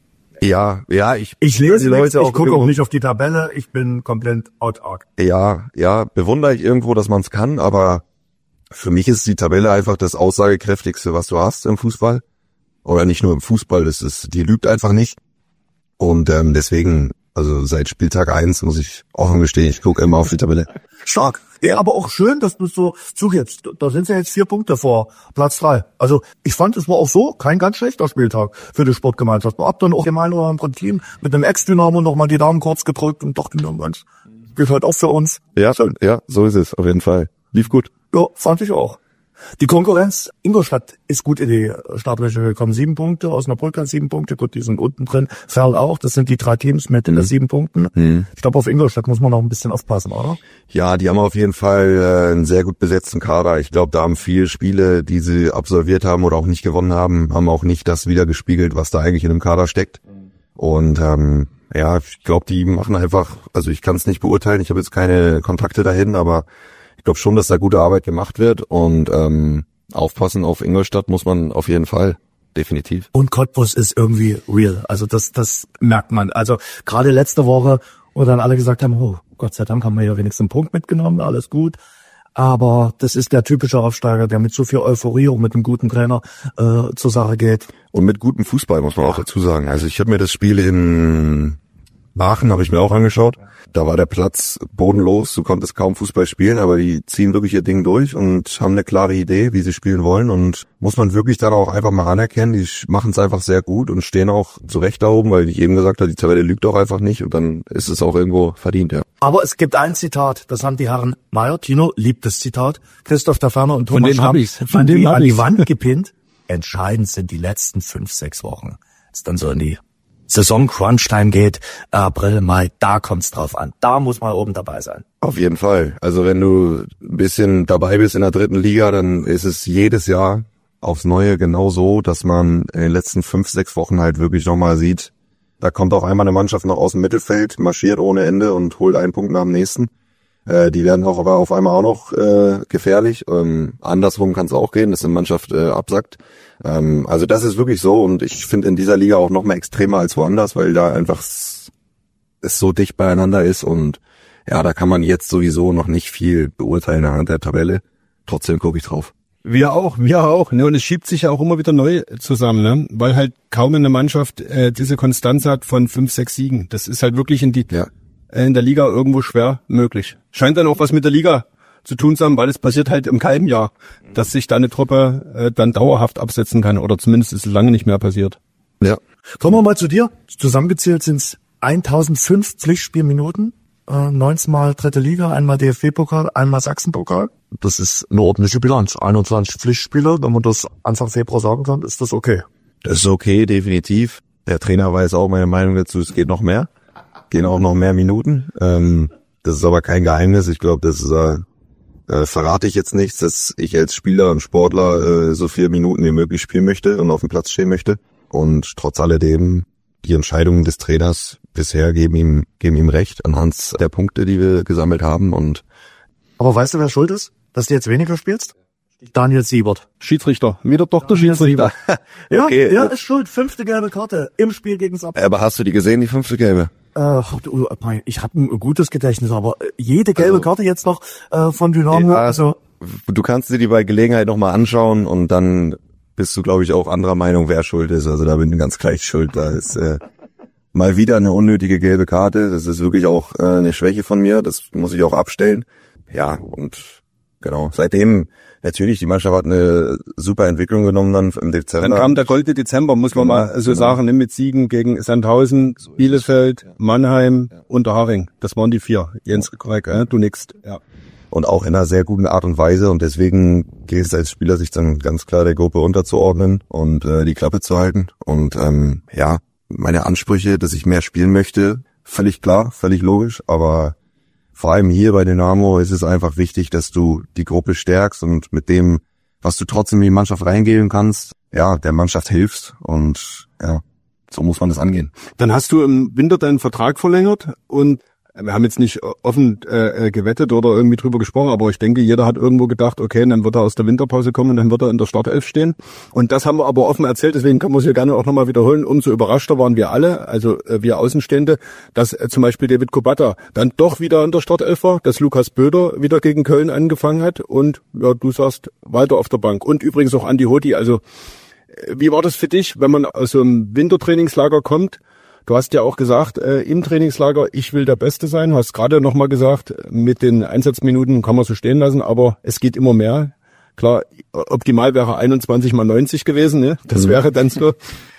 ja, ja, ich ich lese die Leute nichts, auch ich gucke auch nicht auf die Tabelle, ich bin komplett autark. Ja, ja, bewundere ich irgendwo, dass man es kann, aber für mich ist die Tabelle einfach das aussagekräftigste, was du hast im Fußball. Oder nicht nur im Fußball, das ist, die lügt einfach nicht. Und ähm, deswegen, also seit Spieltag eins muss ich offen gestehen, ich gucke immer auf die Tabelle. Stark. Ja, aber auch schön, dass du so zugibst. Da sind ja jetzt vier Punkte vor Platz drei. Also ich fand, es war auch so kein ganz schlechter Spieltag für die Sportgemeinschaft. Man hat dann auch dem einen oder anderen Team mit dem Ex-Dynamo nochmal die Daumen kurz gedrückt und dachte, Mensch, geht halt auch für uns. Ja, ja, so ist es, auf jeden Fall. Lief gut. Ja, fand ich auch. Die Konkurrenz, Ingolstadt ist gut in die Startlöcher gekommen. Sieben Punkte, Osnabrück hat sieben Punkte, gut, die sind unten drin. Ferl auch, das sind die drei Teams mit in den sieben Punkten. Mhm. Ich glaube, auf Ingolstadt muss man noch ein bisschen aufpassen, oder? Ja, die haben auf jeden Fall äh, einen sehr gut besetzten Kader. Ich glaube, da haben viele Spiele, die sie absolviert haben oder auch nicht gewonnen haben, haben auch nicht das wiedergespiegelt, was da eigentlich in dem Kader steckt. Und ähm, ja, ich glaube, die machen einfach, also ich kann es nicht beurteilen, ich habe jetzt keine Kontakte dahin, aber ich glaube schon, dass da gute Arbeit gemacht wird und ähm, aufpassen auf Ingolstadt muss man auf jeden Fall, definitiv. Und Cottbus ist irgendwie real, also das das merkt man. Also gerade letzte Woche, wo dann alle gesagt haben, oh Gott sei Dank haben wir ja wenigstens einen Punkt mitgenommen, alles gut. Aber das ist der typische Aufsteiger, der mit so viel Euphorie und mit einem guten Trainer äh, zur Sache geht. Und mit gutem Fußball, muss man auch dazu sagen. Also ich habe mir das Spiel in Aachen habe ich mir auch angeschaut. Da war der Platz bodenlos, du konntest kaum Fußball spielen, aber die ziehen wirklich ihr Ding durch und haben eine klare Idee, wie sie spielen wollen und muss man wirklich dann auch einfach mal anerkennen, die machen es einfach sehr gut und stehen auch zurecht da oben, weil ich eben gesagt habe, die Tabelle lügt auch einfach nicht und dann ist es auch irgendwo verdient, ja. Aber es gibt ein Zitat, das haben die Herren Meier, Tino liebt das Zitat, Christoph Taferner und Thomas Stamm von dem an die Wand gepinnt. Entscheidend sind die letzten fünf, sechs Wochen. Ist dann so in die Saison Crunchtime geht, April, Mai, da kommt's drauf an. Da muss man oben dabei sein. Auf jeden Fall. Also wenn du ein bisschen dabei bist in der dritten Liga, dann ist es jedes Jahr aufs Neue genau so, dass man in den letzten fünf, sechs Wochen halt wirklich nochmal sieht, da kommt auch einmal eine Mannschaft noch aus dem Mittelfeld, marschiert ohne Ende und holt einen Punkt nach dem nächsten. Äh, die werden auch aber auf einmal auch noch äh, gefährlich. Ähm, andersrum kann es auch gehen, dass eine Mannschaft äh, absackt. Ähm, also das ist wirklich so und ich finde in dieser Liga auch noch mal extremer als woanders, weil da einfach es so dicht beieinander ist und ja, da kann man jetzt sowieso noch nicht viel beurteilen anhand der Tabelle. trotzdem gucke ich drauf. Wir auch, wir auch. Ne? Und es schiebt sich ja auch immer wieder neu zusammen, ne? Weil halt kaum eine Mannschaft äh, diese Konstanz hat von fünf, sechs Siegen. Das ist halt wirklich in, die, Ja. äh, in der Liga irgendwo schwer möglich. Scheint dann auch was mit der Liga zu tun zu haben, weil es passiert halt im kalten Jahr, dass sich da eine Truppe äh, dann dauerhaft absetzen kann. Oder zumindest ist es lange nicht mehr passiert. Ja. Kommen wir mal zu dir. Zusammengezählt sind es eintausendfünf Pflichtspielminuten, äh, neunzehn Mal dritte Liga, einmal D F B-Pokal, einmal Sachsen-Pokal. Das ist eine ordentliche Bilanz. einundzwanzig Pflichtspiele, wenn man das Anfang Februar sagen kann, ist das okay. Das ist okay, definitiv. Der Trainer weiß auch meine Meinung dazu, es geht noch mehr. Gehen auch noch mehr Minuten. Ähm, das ist aber kein Geheimnis. Ich glaube, das ist, äh, äh, verrate ich jetzt nichts, dass ich als Spieler und Sportler äh, so viele Minuten wie möglich spielen möchte und auf dem Platz stehen möchte. Und trotz alledem, die Entscheidungen des Trainers bisher geben ihm, geben ihm recht anhand der Punkte, die wir gesammelt haben. Und Aber weißt du, wer schuld ist, dass du jetzt weniger spielst? Daniel Siebert. Schiedsrichter, wieder Doktor Schiedsrichter. Ja, Okay. er ist schuld. Fünfte gelbe Karte im Spiel gegen Saarbrücken. aber hast du die gesehen, die fünfte Gelbe? Äh, du, mein, ich habe ein gutes Gedächtnis, aber jede gelbe Also, Karte jetzt noch äh, von Dynamo, Ja, also Du kannst dir die bei Gelegenheit nochmal anschauen und dann bist du, glaube ich, auch anderer Meinung, wer schuld ist. Also da bin ich ganz gleich schuld. Da ist äh, mal wieder eine unnötige gelbe Karte. Das ist wirklich auch äh, eine Schwäche von mir. Das muss ich auch abstellen. Ja, und genau. Seitdem, natürlich, die Mannschaft hat eine super Entwicklung genommen dann im Dezember. Dann kam der goldene Dezember, muss man Genau, mal so genau. sagen, ne, mit Siegen gegen Sandhausen, Bielefeld, Mannheim, Unterhaching. Das waren die vier. Jens, korrekt, äh? Du nix. Ja. Und auch in einer sehr guten Art und Weise. Und deswegen gilt es als Spieler, sich dann ganz klar der Gruppe unterzuordnen und äh, die Klappe zu halten. Und ähm, ja, meine Ansprüche, dass ich mehr spielen möchte, völlig klar, völlig logisch. Aber vor allem hier bei Dynamo ist es einfach wichtig, dass du die Gruppe stärkst und mit dem, was du trotzdem in die Mannschaft reingeben kannst, ja, der Mannschaft hilfst. Und ja, so muss man das angehen. Dann hast du im Winter deinen Vertrag verlängert und wir haben jetzt nicht offen äh, gewettet oder irgendwie drüber gesprochen, aber ich denke, jeder hat irgendwo gedacht, okay, dann wird er aus der Winterpause kommen und dann wird er in der Startelf stehen. Und das haben wir aber offen erzählt, deswegen kann man es hier gerne auch nochmal wiederholen. Umso überraschter waren wir alle, also äh, wir Außenstehende, dass äh, zum Beispiel David Kubata dann doch wieder in der Startelf war, dass Lukas Böder wieder gegen Köln angefangen hat und ja, du sagst, weiter auf der Bank. Und übrigens auch Andi Hoti. Also äh, wie war das für dich, wenn man aus so einem Wintertrainingslager kommt? Du hast ja auch gesagt, äh, im Trainingslager, ich will der Beste sein. Du hast gerade nochmal gesagt, mit den Einsatzminuten kann man so stehen lassen, aber es geht immer mehr. Klar, optimal wäre einundzwanzig mal neunzig gewesen, ne? Das wäre dann so.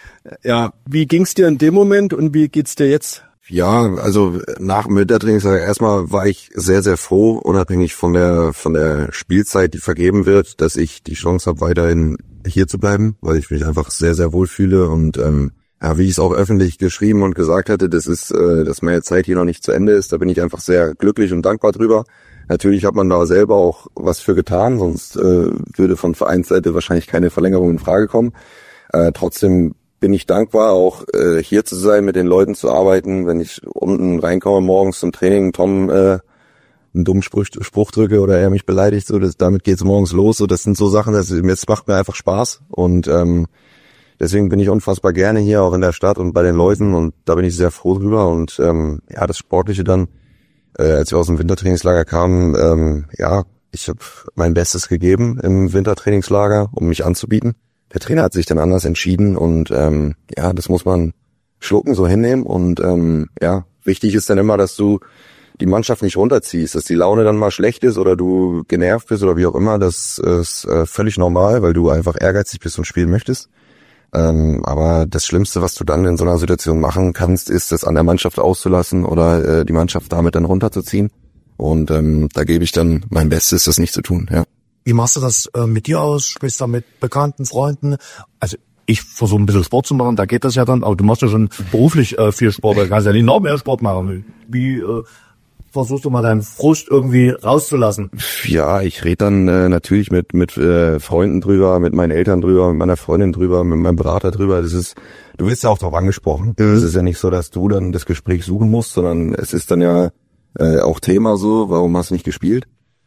Ja, wie ging's dir in dem Moment und wie geht's dir jetzt? Ja, also nach dem Wintertrainingslager erstmal war ich sehr, sehr froh, unabhängig von der von der Spielzeit, die vergeben wird, dass ich die Chance habe, weiterhin hier zu bleiben, weil ich mich einfach sehr, sehr wohl fühle und ähm, ja, wie ich es auch öffentlich geschrieben und gesagt hatte, das ist, äh, dass meine Zeit hier noch nicht zu Ende ist. Da bin ich einfach sehr glücklich und dankbar drüber. Natürlich hat man da selber auch was für getan, sonst äh, würde von Vereinsseite wahrscheinlich keine Verlängerung in Frage kommen. Äh, trotzdem bin ich dankbar, auch äh, hier zu sein, mit den Leuten zu arbeiten. Wenn ich unten reinkomme morgens zum Training, Tom äh, einen dummen Spruch, Spruch drücke oder er mich beleidigt, so das, damit geht's morgens los. So, das sind so Sachen, das, das macht mir einfach Spaß und ähm, deswegen bin ich unfassbar gerne hier, auch in der Stadt und bei den Leuten und da bin ich sehr froh drüber und ähm, ja, das Sportliche dann, äh, als wir aus dem Wintertrainingslager kamen, ähm, ja, ich habe mein Bestes gegeben im Wintertrainingslager, um mich anzubieten. Der Trainer hat sich dann anders entschieden und ähm, ja, das muss man schlucken, so hinnehmen und ähm, ja, wichtig ist dann immer, dass du die Mannschaft nicht runterziehst, dass die Laune dann mal schlecht ist oder du genervt bist oder wie auch immer, das ist äh, völlig normal, weil du einfach ehrgeizig bist und spielen möchtest. Ähm, aber das Schlimmste, was du dann in so einer Situation machen kannst, ist, es an der Mannschaft auszulassen oder äh, die Mannschaft damit dann runterzuziehen. Und ähm, da gebe ich dann mein Bestes, das nicht zu tun. Ja. Wie machst du das äh, mit dir aus? Sprichst du da mit Bekannten, Freunden? Also ich versuche ein bisschen Sport zu machen, da geht das ja dann, aber du machst ja schon beruflich äh, viel Sport, da kannst ja nicht noch mehr Sport machen. Wie äh, versuchst du mal deinen Frust irgendwie rauszulassen? Ja, ich rede dann äh, natürlich mit mit äh, Freunden drüber, mit meinen Eltern drüber, mit meiner Freundin drüber, mit meinem Berater drüber. Das ist, du wirst ja auch darauf angesprochen. Es mhm. ist ja nicht so, dass du dann das Gespräch suchen musst, sondern es ist dann ja äh, auch Thema so, warum hast du nicht gespielt?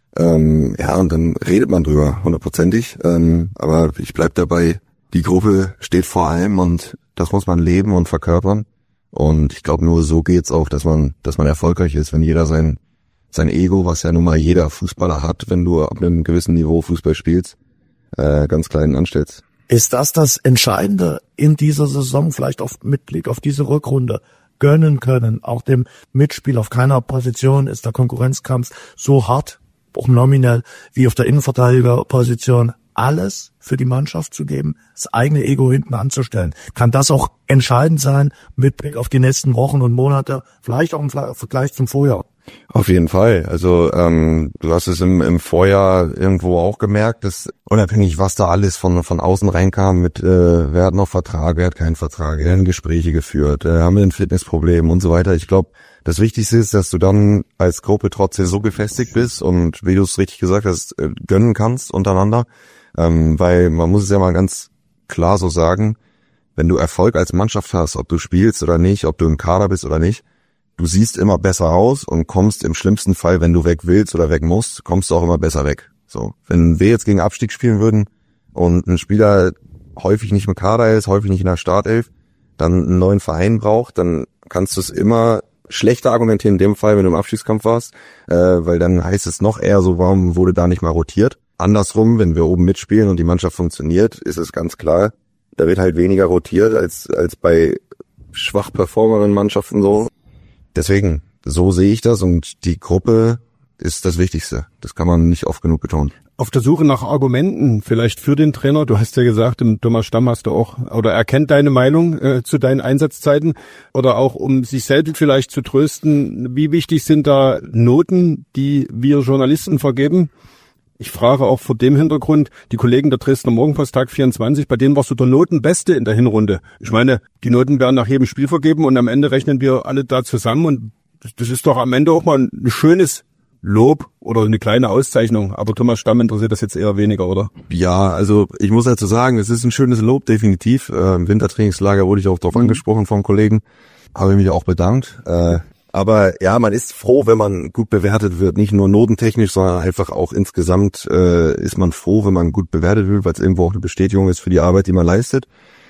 Ähm, ja, und dann redet man drüber, hundertprozentig. Ähm, aber ich bleib dabei, die Gruppe steht vor allem und das muss man leben und verkörpern. Und ich glaube, nur so geht's auch, dass man dass man erfolgreich ist, wenn jeder sein sein Ego, was ja nun mal jeder Fußballer hat, wenn du ab einem gewissen Niveau Fußball spielst, äh, ganz klein anstellst. Ist das das Entscheidende in dieser Saison, vielleicht auf, mit Blick auf diese Rückrunde, gönnen können, auch dem Mitspiel auf keiner Position ist der Konkurrenzkampf so hart, auch nominell, wie auf der Innenverteidigerposition, alles für die Mannschaft zu geben, das eigene Ego hinten anzustellen. Kann das auch entscheidend sein mit Blick auf die nächsten Wochen und Monate, vielleicht auch im Vergleich zum Vorjahr? Auf jeden Fall. Also ähm, du hast es im, im Vorjahr irgendwo auch gemerkt, dass unabhängig, was da alles von von außen reinkam, mit äh, wer hat noch Vertrag, wer hat keinen Vertrag, wer hat Gespräche geführt, äh, haben wir ein Fitnessproblem und so weiter. Ich glaube, das Wichtigste ist, dass du dann als Gruppe trotzdem so gefestigt bist und, wie du es richtig gesagt hast, äh, gönnen kannst untereinander. Ähm, weil man muss es ja mal ganz klar so sagen, wenn du Erfolg als Mannschaft hast, ob du spielst oder nicht, ob du im Kader bist oder nicht, du siehst immer besser aus und kommst im schlimmsten Fall, wenn du weg willst oder weg musst, kommst du auch immer besser weg. So, wenn wir jetzt gegen Abstieg spielen würden und ein Spieler häufig nicht im Kader ist, häufig nicht in der Startelf, dann einen neuen Verein braucht, dann kannst du es immer schlechter argumentieren in dem Fall, wenn du im Abstiegskampf warst, äh, weil dann heißt es noch eher so, warum wurde da nicht mal rotiert? Andersrum, wenn wir oben mitspielen und die Mannschaft funktioniert, ist es ganz klar, da wird halt weniger rotiert als als bei schwach performenden Mannschaften so. Deswegen, so sehe ich das und die Gruppe ist das Wichtigste. Das kann man nicht oft genug betonen. Auf der Suche nach Argumenten vielleicht für den Trainer, du hast ja gesagt, im Thomas Stamm hast du auch, oder er kennt deine Meinung äh, zu deinen Einsatzzeiten, oder auch um sich selbst vielleicht zu trösten, wie wichtig sind da Noten, die wir Journalisten vergeben? Ich frage auch vor dem Hintergrund, die Kollegen der Dresdner Morgenpost Tag vierundzwanzig, bei denen warst du der Notenbeste in der Hinrunde. Ich meine, die Noten werden nach jedem Spiel vergeben und am Ende rechnen wir alle da zusammen und das ist doch am Ende auch mal ein schönes Lob oder eine kleine Auszeichnung. Aber Thomas Stamm interessiert das jetzt eher weniger, oder? Ja, also ich muss dazu sagen, es ist ein schönes Lob, definitiv. Äh, Im Wintertrainingslager wurde ich auch darauf mhm. angesprochen vom Kollegen, habe ich mich auch bedankt. Äh, Aber ja, man ist froh, wenn man gut bewertet wird. Nicht nur notentechnisch, sondern einfach auch insgesamt äh, ist man froh, wenn man gut bewertet wird, weil es irgendwo auch eine Bestätigung ist für die Arbeit, die man leistet.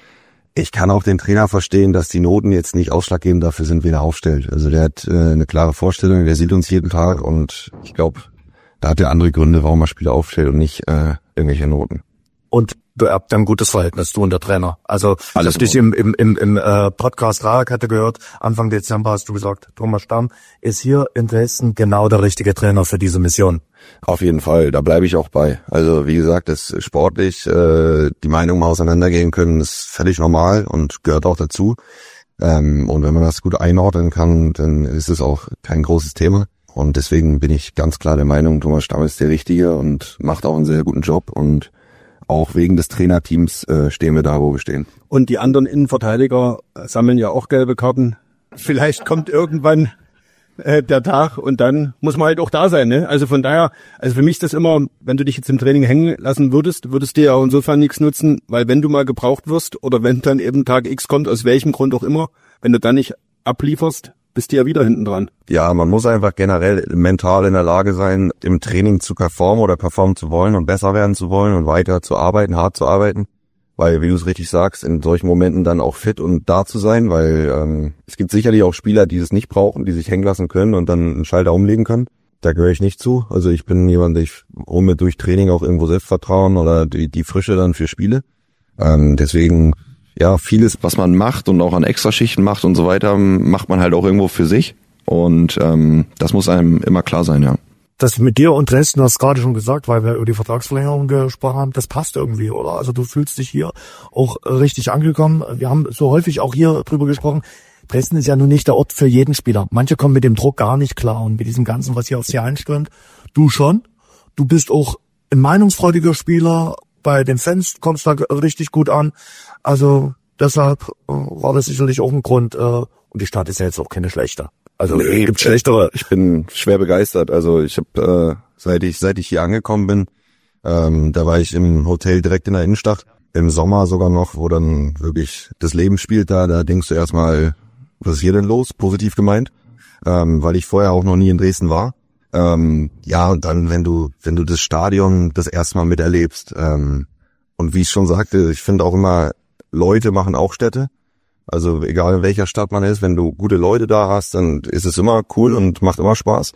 Ich kann auch den Trainer verstehen, dass die Noten jetzt nicht ausschlaggebend dafür sind, wen er aufstellt. Also der hat äh, eine klare Vorstellung, der sieht uns jeden Tag und ich glaube, da hat er andere Gründe, warum er Spieler aufstellt und nicht äh, irgendwelche Noten. Und du habt ein gutes Verhältnis, du und der Trainer. Also alles dich im im im, im äh, Podcast Rahrkette gehört. Anfang Dezember hast du gesagt, Thomas Stamm ist hier in Dresden genau der richtige Trainer für diese Mission. Auf jeden Fall, da bleibe ich auch bei. Also wie gesagt, das ist sportlich, äh, die Meinungen mal auseinandergehen können, ist völlig normal und gehört auch dazu. Ähm, und wenn man das gut einordnen kann, dann ist es auch kein großes Thema. Und deswegen bin ich ganz klar der Meinung, Thomas Stamm ist der Richtige und macht auch einen sehr guten Job und auch wegen des Trainerteams äh, stehen wir da, wo wir stehen. Und die anderen Innenverteidiger sammeln ja auch gelbe Karten. Vielleicht kommt irgendwann äh, der Tag und dann muss man halt auch da sein. Ne? Also von daher, also für mich ist das immer, wenn du dich jetzt im Training hängen lassen würdest, würdest dir ja auch insofern nichts nutzen, weil wenn du mal gebraucht wirst oder wenn dann eben Tag X kommt, aus welchem Grund auch immer, wenn du dann nicht ablieferst, bist du ja wieder hinten dran. Ja, man muss einfach generell mental in der Lage sein, im Training zu performen oder performen zu wollen und besser werden zu wollen und weiter zu arbeiten, hart zu arbeiten. Weil, wie du es richtig sagst, in solchen Momenten dann auch fit und da zu sein, weil ähm, es gibt sicherlich auch Spieler, die es nicht brauchen, die sich hängen lassen können und dann einen Schalter umlegen können. Da gehöre ich nicht zu. Also ich bin jemand, ich hole mir durch Training auch irgendwo Selbstvertrauen oder die, die Frische dann für Spiele. Ähm, deswegen... Ja, vieles, was man macht und auch an Extraschichten macht und so weiter, macht man halt auch irgendwo für sich. Und ähm, das muss einem immer klar sein, ja. Das mit dir und Dresden, hast du gerade schon gesagt, weil wir über die Vertragsverlängerung gesprochen haben, das passt irgendwie, oder? Also du fühlst dich hier auch richtig angekommen. Wir haben so häufig auch hier drüber gesprochen. Dresden ist ja nun nicht der Ort für jeden Spieler. Manche kommen mit dem Druck gar nicht klar und mit diesem Ganzen, was hier auf sie einströmt. Du schon. Du bist auch ein meinungsfreudiger Spieler. Bei den Fans kommst du da richtig gut an. Also deshalb äh, war das sicherlich auch ein Grund. Äh, und die Stadt ist ja jetzt auch keine schlechte. Also nee, gibt schlechtere. Ich bin schwer begeistert. Also ich habe, äh, seit ich seit ich hier angekommen bin, ähm, da war ich im Hotel direkt in der Innenstadt. Im Sommer sogar noch, wo dann wirklich das Leben spielt da. Da denkst du erstmal, was ist hier denn los? Positiv gemeint. Ähm, weil ich vorher auch noch nie in Dresden war. Ähm, ja, und dann, wenn du, wenn du das Stadion das erste Mal miterlebst, ähm, und wie ich schon sagte, ich finde auch immer, Leute machen auch Städte. Also egal in welcher Stadt man ist, wenn du gute Leute da hast, dann ist es immer cool und macht immer Spaß.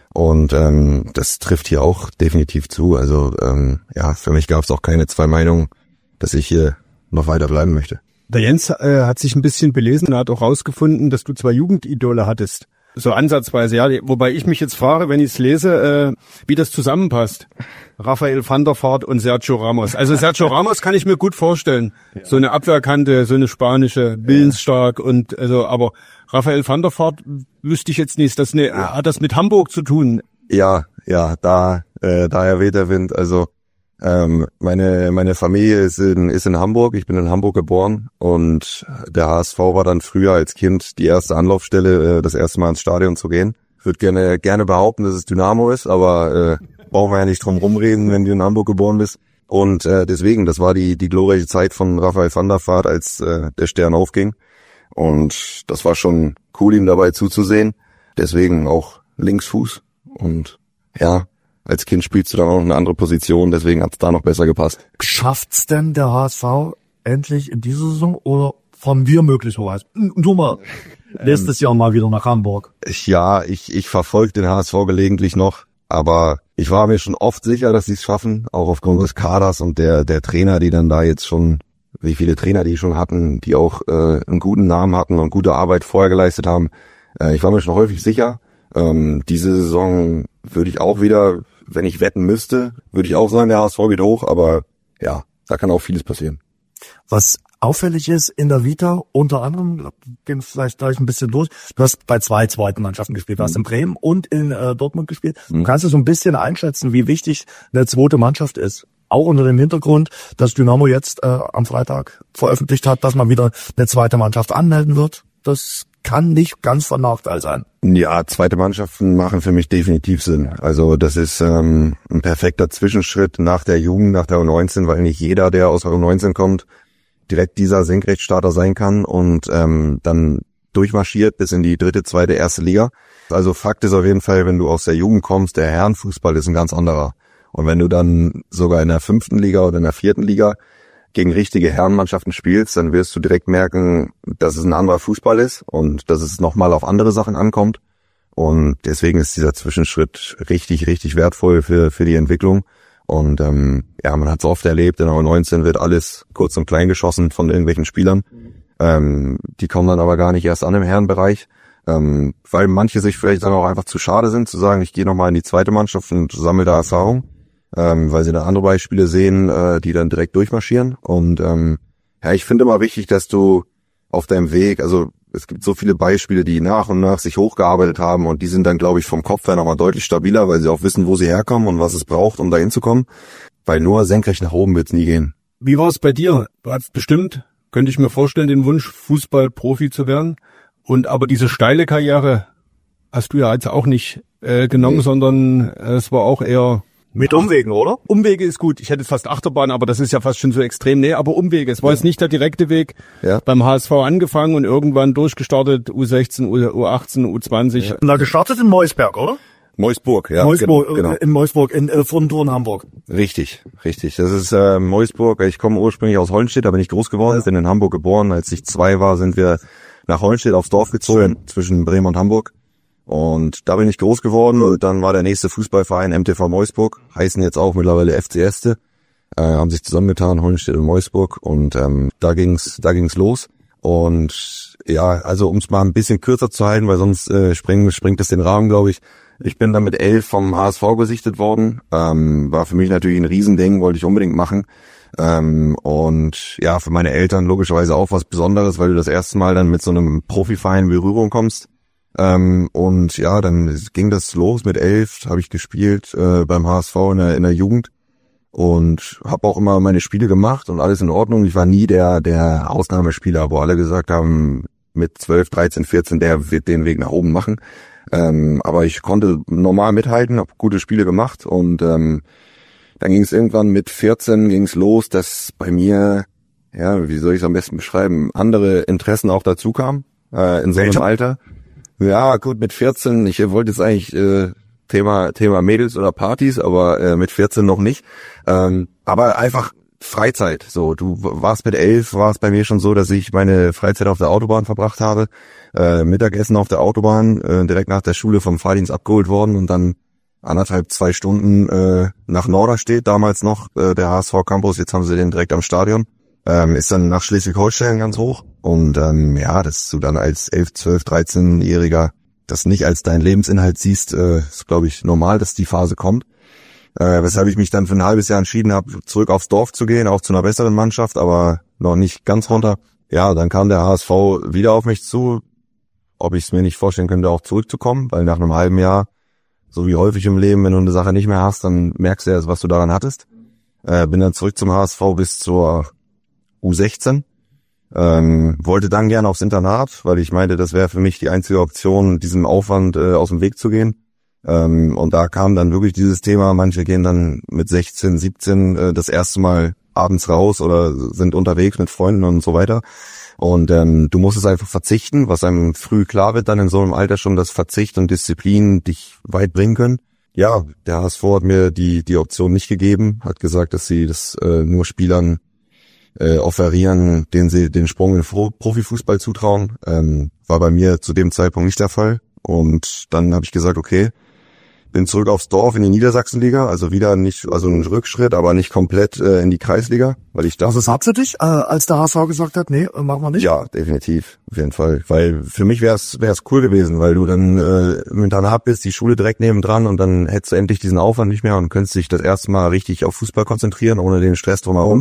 Und ähm, das trifft hier auch definitiv zu. Also ähm, ja, für mich gab es auch keine zwei Meinungen, dass ich hier noch weiter bleiben möchte. Der Jens äh, hat sich ein bisschen belesen und hat auch rausgefunden, dass du zwei Jugendidole hattest. So ansatzweise, ja. Wobei ich mich jetzt frage, wenn ich es lese, äh, wie das zusammenpasst. Raphael van der Vaart und Sergio Ramos. Also Sergio Ramos kann ich mir gut vorstellen. Ja. So eine Abwehrkante, so eine spanische, willensstark und also, aber Raphael van der Vaart wüsste ich jetzt nicht. Das eine, ja. Hat das mit Hamburg zu tun? Ja, ja, da, äh, daher weht der Wind. Also ähm, meine meine Familie ist in ist in Hamburg. Ich bin in Hamburg geboren und der H S V war dann früher als Kind die erste Anlaufstelle, äh, das erste Mal ins Stadion zu gehen. Ich würde gerne gerne behaupten, dass es Dynamo ist, aber äh, brauchen wir ja nicht drum rumreden, wenn du in Hamburg geboren bist. Und äh, deswegen, das war die die glorreiche Zeit von Raphael van der Vaart, als äh, der Stern aufging. Und das war schon cool, ihm dabei zuzusehen. Deswegen auch Linksfuß. Und ja, als Kind spielst du dann auch eine andere Position, deswegen hat's da noch besser gepasst. Schafft's denn der H S V endlich in dieser Saison oder von wir möglicherweise? Nur mal nächstes Jahr mal wieder nach Hamburg. Ja, ich ich verfolge den H S V gelegentlich noch, aber ich war mir schon oft sicher, dass sie es schaffen, auch aufgrund des Kaders und der der Trainer, die dann da jetzt schon, wie viele Trainer die schon hatten, die auch äh, einen guten Namen hatten und gute Arbeit vorher geleistet haben. Äh, ich war mir schon häufig sicher. Ähm, diese Saison würde ich auch wieder, wenn ich wetten müsste, würde ich auch sagen, der H S V geht hoch, aber ja, da kann auch vieles passieren. Was auffällig ist in der Vita, unter anderem, gehen vielleicht gleich ein bisschen durch, du hast bei zwei zweiten Mannschaften gespielt, du hast in Bremen und in äh, Dortmund gespielt. Mhm. Kannst du so ein bisschen einschätzen, wie wichtig eine zweite Mannschaft ist? Auch unter dem Hintergrund, dass Dynamo jetzt äh, am Freitag veröffentlicht hat, dass man wieder eine zweite Mannschaft anmelden wird. Das kann nicht ganz von Nachteil sein. Ja, zweite Mannschaften machen für mich definitiv Sinn. Also das ist ähm, ein perfekter Zwischenschritt nach der Jugend, nach der U neunzehn, weil nicht jeder, der aus der U neunzehn kommt, direkt dieser Senkrechtstarter sein kann und ähm, dann durchmarschiert bis in die dritte, zweite, erste Liga. Also Fakt ist auf jeden Fall, wenn du aus der Jugend kommst, der Herrenfußball ist ein ganz anderer. Und wenn du dann sogar in der fünften Liga oder in der vierten Liga gegen richtige Herrenmannschaften spielst, dann wirst du direkt merken, dass es ein anderer Fußball ist und dass es nochmal auf andere Sachen ankommt. Und deswegen ist dieser Zwischenschritt richtig, richtig wertvoll für für die Entwicklung. Und ähm, ja, man hat es oft erlebt, in der U neunzehn wird alles kurz und klein geschossen von irgendwelchen Spielern. Ähm, die kommen dann aber gar nicht erst an im Herrenbereich, ähm, weil manche sich vielleicht dann auch einfach zu schade sind, zu sagen, ich gehe nochmal in die zweite Mannschaft und sammle da Erfahrung. Ähm, weil sie dann andere Beispiele sehen, äh, die dann direkt durchmarschieren. Und ähm, ja, ich finde immer wichtig, dass du auf deinem Weg, also es gibt so viele Beispiele, die nach und nach sich hochgearbeitet haben und die sind dann, glaube ich, vom Kopf her nochmal deutlich stabiler, weil sie auch wissen, wo sie herkommen und was es braucht, um da hinzukommen. Weil nur senkrecht nach oben wird es nie gehen. Wie war es bei dir? Du hast bestimmt, könnte ich mir vorstellen, den Wunsch, Fußballprofi zu werden. Und aber diese steile Karriere hast du ja jetzt auch nicht äh, genommen, nee. sondern äh, es war auch eher... Mit Umwegen, oder? Umwege ist gut. Ich hätte fast Achterbahn, aber das ist ja fast schon so extrem. Nee, aber Umwege. Es war jetzt nicht der direkte Weg. Ja. Beim H S V angefangen und irgendwann durchgestartet. U sechzehn, U achtzehn, U zwanzig. Ja. Na, gestartet in Meusberg, oder? Meusburg, ja. Meusburg, genau. In Meusburg, in äh, Frontor Hamburg. Richtig, richtig. Das ist äh, Meusburg. Ich komme ursprünglich aus Hollenstedt, da bin ich groß geworden. Ja. Bin in Hamburg geboren. Als ich zwei war, sind wir nach Hollenstedt aufs Dorf gezogen, Schön. zwischen Bremen und Hamburg. Und da bin ich groß geworden und dann war der nächste Fußballverein M T V Meusburg, heißen jetzt auch mittlerweile F C Este, äh, haben sich zusammengetan, Hollenstedt und Meusburg und ähm, da ging's da ging's los. Und ja, also um es mal ein bisschen kürzer zu halten, weil sonst äh, springt, springt es den Rahmen, glaube ich. Ich bin dann mit elf vom H S V gesichtet worden, ähm, war für mich natürlich ein Riesending, wollte ich unbedingt machen. Ähm, und ja, für meine Eltern logischerweise auch was Besonderes, weil du das erste Mal dann mit so einem Profiverein in Berührung kommst. Ähm, und ja, dann ging das los mit elf, habe ich gespielt äh, beim H S V in der, in der Jugend und habe auch immer meine Spiele gemacht und alles in Ordnung. Ich war nie der der Ausnahmespieler, wo alle gesagt haben, mit zwölf, dreizehn, vierzehn, der wird den Weg nach oben machen. Ähm, aber ich konnte normal mithalten, habe gute Spiele gemacht und ähm, dann ging es irgendwann mit vierzehn ging's los, dass bei mir, ja, wie soll ich es am besten beschreiben, andere Interessen auch dazu kamen äh, in so einem Alter. Ja, gut, mit vierzehn, ich wollte jetzt eigentlich äh, Thema Thema Mädels oder Partys, aber äh, mit vierzehn noch nicht. Ähm, aber einfach Freizeit. So, du warst mit elf, war es bei mir schon so, dass ich meine Freizeit auf der Autobahn verbracht habe. Äh, Mittagessen auf der Autobahn, äh, direkt nach der Schule vom Fahrdienst abgeholt worden und dann anderthalb, zwei Stunden äh, nach Norderstedt, damals noch äh, der H S V Campus, jetzt haben sie den direkt am Stadion. Ähm, ist dann nach Schleswig-Holstein ganz hoch. Und ähm, ja, dass du dann als elf, zwölf, dreizehnjähriger das nicht als deinen Lebensinhalt siehst, äh, ist, glaube ich, normal, dass die Phase kommt. Äh, weshalb ich mich dann für ein halbes Jahr entschieden habe, zurück aufs Dorf zu gehen, auch zu einer besseren Mannschaft, aber noch nicht ganz runter. Ja, dann kam der H S V wieder auf mich zu, ob ich es mir nicht vorstellen könnte, auch zurückzukommen, weil nach einem halben Jahr, so wie häufig im Leben, wenn du eine Sache nicht mehr hast, dann merkst du erst, was du daran hattest. Äh, bin dann zurück zum H S V bis zur U sechzehn. Ähm, wollte dann gerne aufs Internat, weil ich meinte, das wäre für mich die einzige Option, diesem Aufwand äh, aus dem Weg zu gehen. Ähm, und da kam dann wirklich dieses Thema, manche gehen dann mit sechzehn, siebzehn äh, das erste Mal abends raus oder sind unterwegs mit Freunden und so weiter. Und ähm, du musst es einfach verzichten, was einem früh klar wird dann in so einem Alter schon, dass Verzicht und Disziplin dich weit bringen können. Ja, der H S V hat mir die die Option nicht gegeben, hat gesagt, dass sie das äh, nur Spielern äh, offerieren, denen sie den Sprung in den Profifußball zutrauen. Ähm, war bei mir zu dem Zeitpunkt nicht der Fall. Und dann habe ich gesagt, okay, bin zurück aufs Dorf in die Niedersachsenliga, also wieder nicht, also ein Rückschritt, aber nicht komplett äh, in die Kreisliga, weil ich dachte. Also sagst du dich, äh, als der H S V gesagt hat, nee, machen wir nicht? Ja, definitiv, auf jeden Fall, weil für mich wäre es wäre es cool gewesen, weil du dann äh, im Internat bist, die Schule direkt nebendran und dann hättest du endlich diesen Aufwand nicht mehr und könntest dich das erste Mal richtig auf Fußball konzentrieren, ohne den Stress drumherum.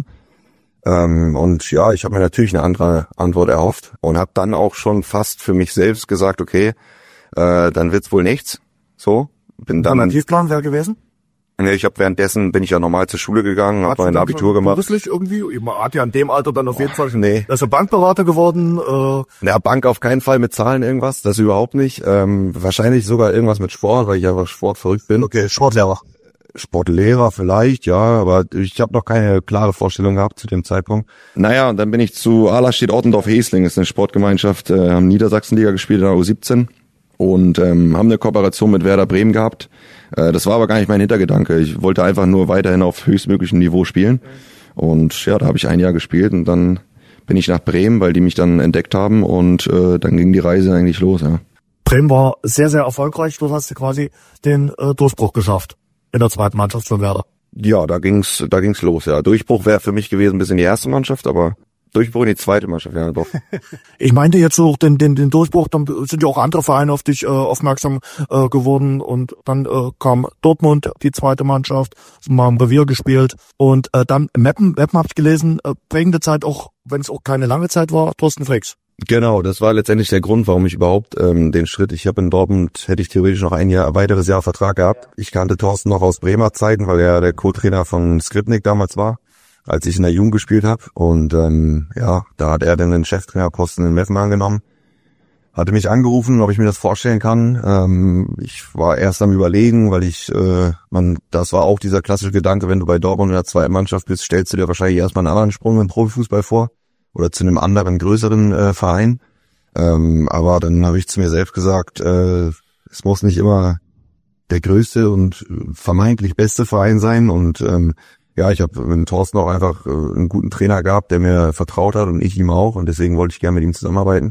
Ähm, und ja, ich habe mir natürlich eine andere Antwort erhofft und habe dann auch schon fast für mich selbst gesagt, okay, äh, dann wird's wohl nichts, so. Bin dann. Alternativplan wäre gewesen? Nee, ich habe währenddessen bin ich ja normal zur Schule gegangen, habe mein Abitur gemacht. Beruflich irgendwie? Man hat ja in dem Alter dann auf jeden Fall. Nee. Da ist er Bankberater geworden. Äh. Ja, Bank auf keinen Fall mit Zahlen irgendwas, das überhaupt nicht. Ähm, wahrscheinlich sogar irgendwas mit Sport, weil ich einfach sportverrückt bin. Okay, Sportlehrer. Sportlehrer vielleicht, ja, aber ich habe noch keine klare Vorstellung gehabt zu dem Zeitpunkt. Naja, und dann bin ich zu Ahlerstedt-Ottendorf-Hesling, das ist eine Sportgemeinschaft, äh, haben Niedersachsenliga gespielt in der U siebzehn. Und ähm, haben eine Kooperation mit Werder Bremen gehabt. Äh, das war aber gar nicht mein Hintergedanke. Ich wollte einfach nur weiterhin auf höchstmöglichem Niveau spielen. Und ja, da habe ich ein Jahr gespielt und dann bin ich nach Bremen, weil die mich dann entdeckt haben und äh, dann ging die Reise eigentlich los. Ja. Bremen war sehr, sehr erfolgreich. Du hast quasi den äh, Durchbruch geschafft in der zweiten Mannschaft von Werder. Ja, da ging's, da ging's los. Ja, Durchbruch wäre für mich gewesen bis in die erste Mannschaft, aber Durchbruch in die zweite Mannschaft, ja doch. Ich meinte jetzt so den den den Durchbruch, dann sind ja auch andere Vereine auf dich äh, aufmerksam äh, geworden und dann äh, kam Dortmund, die zweite Mannschaft, mal im Revier gespielt und äh, dann Meppen, Meppen habe ich gelesen, äh, prägende Zeit auch, wenn es auch keine lange Zeit war, Thorsten Fricks. Genau, das war letztendlich der Grund, warum ich überhaupt ähm, den Schritt, ich habe in Dortmund, hätte ich theoretisch noch ein Jahr, ein weiteres Jahr Vertrag gehabt. Ich kannte Thorsten noch aus Bremer Zeiten, weil er der Co-Trainer von Skripnik damals war, als ich in der Jugend gespielt habe. Und ähm, ja, da hat er dann den Cheftrainerposten in Meppen angenommen. Hatte mich angerufen, ob ich mir das vorstellen kann. Ähm, ich war erst am Überlegen, weil ich, äh, man, das war auch dieser klassische Gedanke, wenn du bei Dortmund in der zweiten Mannschaft bist, stellst du dir wahrscheinlich erstmal einen anderen Sprung im Profifußball vor oder zu einem anderen, größeren äh, Verein. Ähm, aber dann habe ich zu mir selbst gesagt, äh, es muss nicht immer der größte und vermeintlich beste Verein sein. Und ähm, ja, ich habe mit Thorsten auch einfach äh, einen guten Trainer gehabt, der mir vertraut hat und ich ihm auch. Und deswegen wollte ich gerne mit ihm zusammenarbeiten.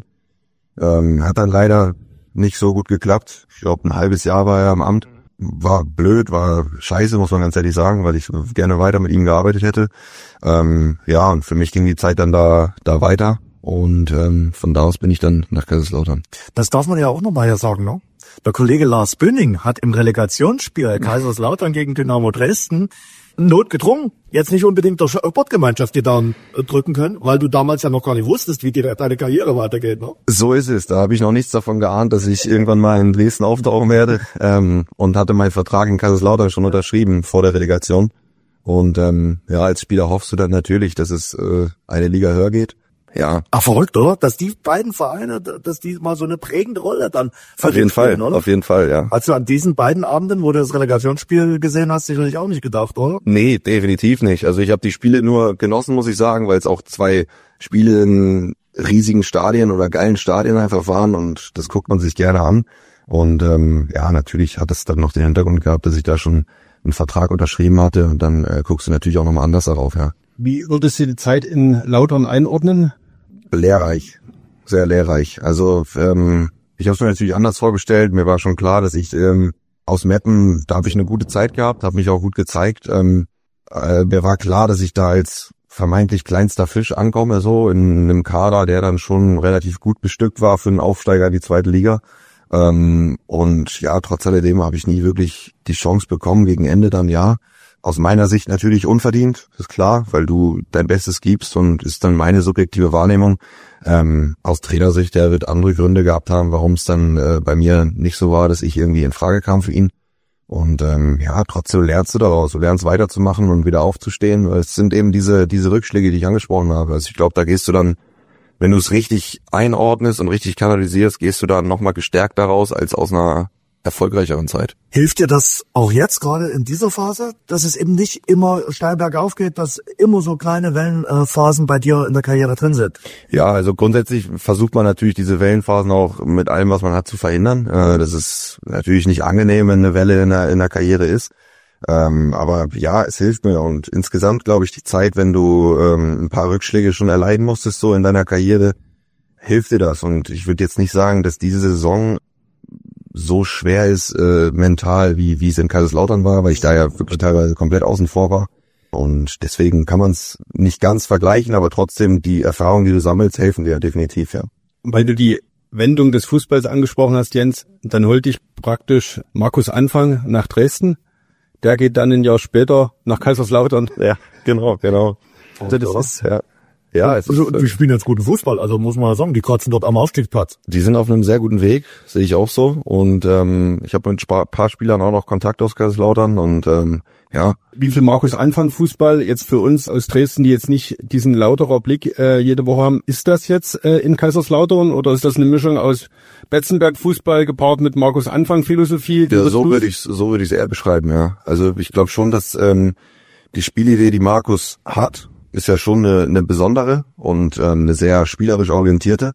Ähm, hat dann leider nicht so gut geklappt. Ich glaube, ein halbes Jahr war er am Amt. War blöd, war scheiße, muss man ganz ehrlich sagen, weil ich gerne weiter mit ihm gearbeitet hätte. Ähm, ja, und für mich ging die Zeit dann da da weiter. Und ähm, von da aus bin ich dann nach Kaiserslautern. Das darf man ja auch nochmal ja sagen, ne? Der Kollege Lars Bünning hat im Relegationsspiel Kaiserslautern gegen Dynamo Dresden notgedrungen, jetzt nicht unbedingt der Sportgemeinschaft die Daumen drücken können, weil du damals ja noch gar nicht wusstest, wie die, deine Karriere weitergeht, ne? So ist es. Da habe ich noch nichts davon geahnt, dass ich irgendwann mal in Dresden auftauchen werde, ähm, und hatte meinen Vertrag in Kaiserslautern schon unterschrieben vor der Relegation. Und ähm, ja, als Spieler hoffst du dann natürlich, dass es äh, eine Liga höher geht. Ja. Ach, verrückt, oder? Dass die beiden Vereine, dass die mal so eine prägende Rolle dann auf jeden Fall, oder? Auf jeden Fall, ja. Hast du an diesen beiden Abenden, wo du das Relegationsspiel gesehen hast, sicherlich auch nicht gedacht, oder? Nee, definitiv nicht. Also ich habe die Spiele nur genossen, muss ich sagen, weil es auch zwei Spiele in riesigen Stadien oder geilen Stadien einfach waren und das guckt man sich gerne an. Und ähm, ja, natürlich hat es dann noch den Hintergrund gehabt, dass ich da schon einen Vertrag unterschrieben hatte und dann äh, guckst du natürlich auch nochmal anders darauf, ja. Wie würdest du die Zeit in Lautern einordnen? Lehrreich, sehr lehrreich. Also ähm, ich habe es mir natürlich anders vorgestellt. Mir war schon klar, dass ich ähm, aus Meppen, da habe ich eine gute Zeit gehabt, habe mich auch gut gezeigt. Ähm, äh, mir war klar, dass ich da als vermeintlich kleinster Fisch ankomme, so in einem Kader, der dann schon relativ gut bestückt war für einen Aufsteiger in die zweite Liga. Ähm, und ja, trotz alledem habe ich nie wirklich die Chance bekommen, gegen Ende dann ja. Aus meiner Sicht natürlich unverdient, ist klar, weil du dein Bestes gibst und ist dann meine subjektive Wahrnehmung. Ähm, aus Trainersicht, der wird andere Gründe gehabt haben, warum es dann äh, bei mir nicht so war, dass ich irgendwie in Frage kam für ihn. Und ähm, ja, trotzdem lernst du daraus, du lernst weiterzumachen und wieder aufzustehen. Es sind eben diese diese Rückschläge, die ich angesprochen habe. Also ich glaube, da gehst du dann, wenn du es richtig einordnest und richtig kanalisierst, gehst du dann nochmal gestärkt daraus als aus einer erfolgreicheren Zeit. Hilft dir das auch jetzt gerade in dieser Phase, dass es eben nicht immer steil bergauf geht, dass immer so kleine Wellenphasen bei dir in der Karriere drin sind? Ja, also grundsätzlich versucht man natürlich diese Wellenphasen auch mit allem, was man hat, zu verhindern. Das ist natürlich nicht angenehm, wenn eine Welle in der, in der Karriere ist. Ähm, aber ja, es hilft mir und insgesamt glaube ich, die Zeit, wenn du ähm, ein paar Rückschläge schon erleiden musstest so in deiner Karriere, hilft dir das. Und ich würde jetzt nicht sagen, dass diese Saison so schwer ist äh, mental, wie wie es in Kaiserslautern war, weil ich da ja wirklich teilweise komplett außen vor war. Und deswegen kann man es nicht ganz vergleichen, aber trotzdem die Erfahrungen, die du sammelst, helfen dir definitiv, ja. Weil du die Wendung des Fußballs angesprochen hast, Jens, dann holt dich praktisch Markus Anfang nach Dresden. Der geht dann ein Jahr später nach Kaiserslautern. Ja, genau, genau. Also das ist, ja. Ja, es also, ist, wir spielen jetzt guten Fußball, also muss man sagen, die kratzen dort am Aufstiegsplatz. Die sind auf einem sehr guten Weg, sehe ich auch so. Und ähm, ich habe mit ein paar Spielern auch noch Kontakt aus Kaiserslautern und ähm, ja. Wie viel Markus Anfang Fußball jetzt für uns aus Dresden, die jetzt nicht diesen Lauterer Blick äh, jede Woche haben, ist das jetzt äh, in Kaiserslautern oder ist das eine Mischung aus Betzenberg Fußball gepaart mit Markus Anfang Philosophie? Ja, so würde ich so würde ich es eher beschreiben, ja. Also ich glaube schon, dass ähm, die Spielidee, die Markus hat, ist ja schon eine, eine besondere und ähm, eine sehr spielerisch orientierte,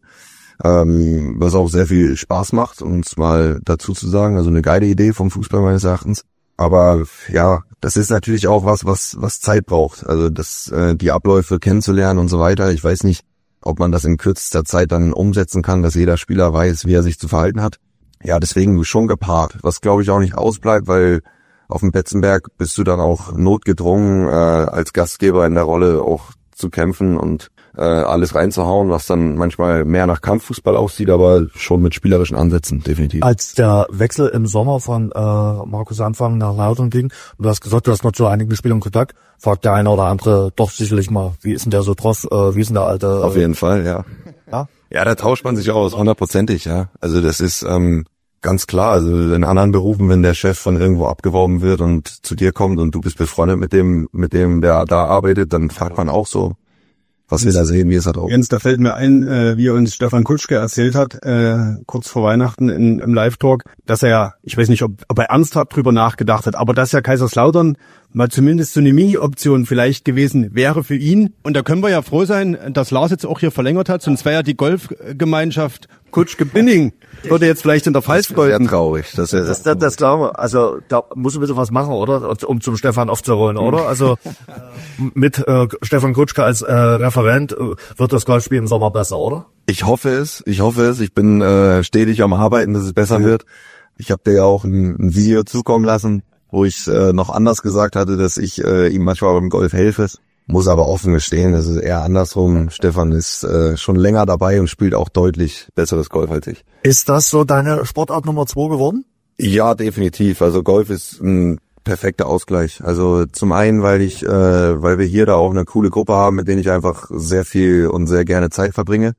ähm, was auch sehr viel Spaß macht, um es mal dazu zu sagen. Also eine geile Idee vom Fußball meines Erachtens. Aber ja, das ist natürlich auch was, was was Zeit braucht. Also das, äh, die Abläufe kennenzulernen und so weiter. Ich weiß nicht, ob man das in kürzester Zeit dann umsetzen kann, dass jeder Spieler weiß, wie er sich zu verhalten hat. Ja, deswegen schon gepaart. Was glaube ich auch nicht ausbleibt, weil auf dem Betzenberg bist du dann auch notgedrungen, äh, als Gastgeber in der Rolle auch zu kämpfen und äh, alles reinzuhauen, was dann manchmal mehr nach Kampffußball aussieht, aber schon mit spielerischen Ansätzen, definitiv. Als der Wechsel im Sommer von äh, Markus Anfang nach Lautern ging, und du hast gesagt, du hast noch zu einigen Spielern Kontakt, fragt der eine oder andere doch sicherlich mal, wie ist denn der so drauf, äh, wie ist denn der alte? Äh, Auf jeden Fall, ja. Ja? Ja, da tauscht man sich aus, hundertprozentig, ja. Also das ist ähm, ganz klar, also in anderen Berufen, wenn der Chef von irgendwo abgeworben wird und zu dir kommt und du bist befreundet mit dem, mit dem, der da arbeitet, dann fragt man auch so, was wir da sehen, wie es da drauf. Jens, da fällt mir ein, äh, wie uns Stefan Kutschke erzählt hat, äh, kurz vor Weihnachten in, im Live-Talk, dass er ja, ich weiß nicht, ob, ob er ernsthaft drüber nachgedacht hat, aber dass ja Kaiserslautern mal zumindest so eine Mini-Option vielleicht gewesen wäre für ihn. Und da können wir ja froh sein, dass Lars jetzt auch hier verlängert hat, sonst wäre ja die Golfgemeinschaft Kutschke-Binning, würde jetzt vielleicht in der Pfalz Sehr golfen. traurig. Das, ist, Das, das, das glauben wir. Also da muss ein bisschen was machen, oder? Um zum Stefan aufzurollen, oder? Also äh, mit äh, Stefan Kutschke als äh, Referent äh, wird das Golfspiel im Sommer besser, oder? Ich hoffe es, ich hoffe es. Ich bin äh, stetig am Arbeiten, dass es besser wird. Ich habe dir ja auch ein, ein Video zukommen lassen, wo ich äh, noch anders gesagt hatte, dass ich äh, ihm manchmal beim Golf helfe. Muss aber offen gestehen, das ist eher andersrum. Stefan ist äh, schon länger dabei und spielt auch deutlich besseres Golf als ich. Ist das so deine Sportart Nummer zwei geworden? Ja, definitiv. Also Golf ist ein perfekter Ausgleich. Also zum einen, weil ich, äh, weil wir hier da auch eine coole Gruppe haben, mit denen ich einfach sehr viel und sehr gerne Zeit verbringe.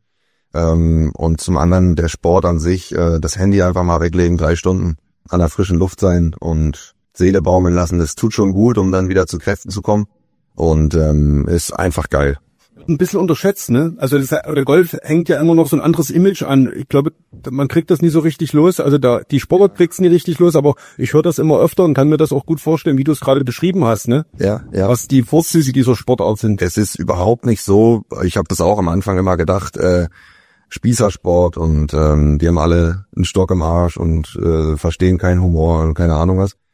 Ähm, und zum anderen der Sport an sich, äh, das Handy einfach mal weglegen, drei Stunden an der frischen Luft sein und Seele baumeln lassen. Das tut schon gut, um dann wieder zu Kräften zu kommen. Und ähm, ist einfach geil. Ein bisschen unterschätzt, ne? Also das, der Golf hängt ja immer noch so ein anderes Image an. Ich glaube, man kriegt das nie so richtig los. Also da die Sportart kriegt's nie richtig los, aber ich höre das immer öfter und kann mir das auch gut vorstellen, wie du es gerade beschrieben hast, ne? Ja, ja. Was die Vorzüge dieser Sportart sind. Es ist überhaupt nicht so. Ich habe das auch am Anfang immer gedacht. Äh, Spießersport und ähm, die haben alle einen Stock im Arsch und äh, verstehen keinen Humor und keine Ahnung was.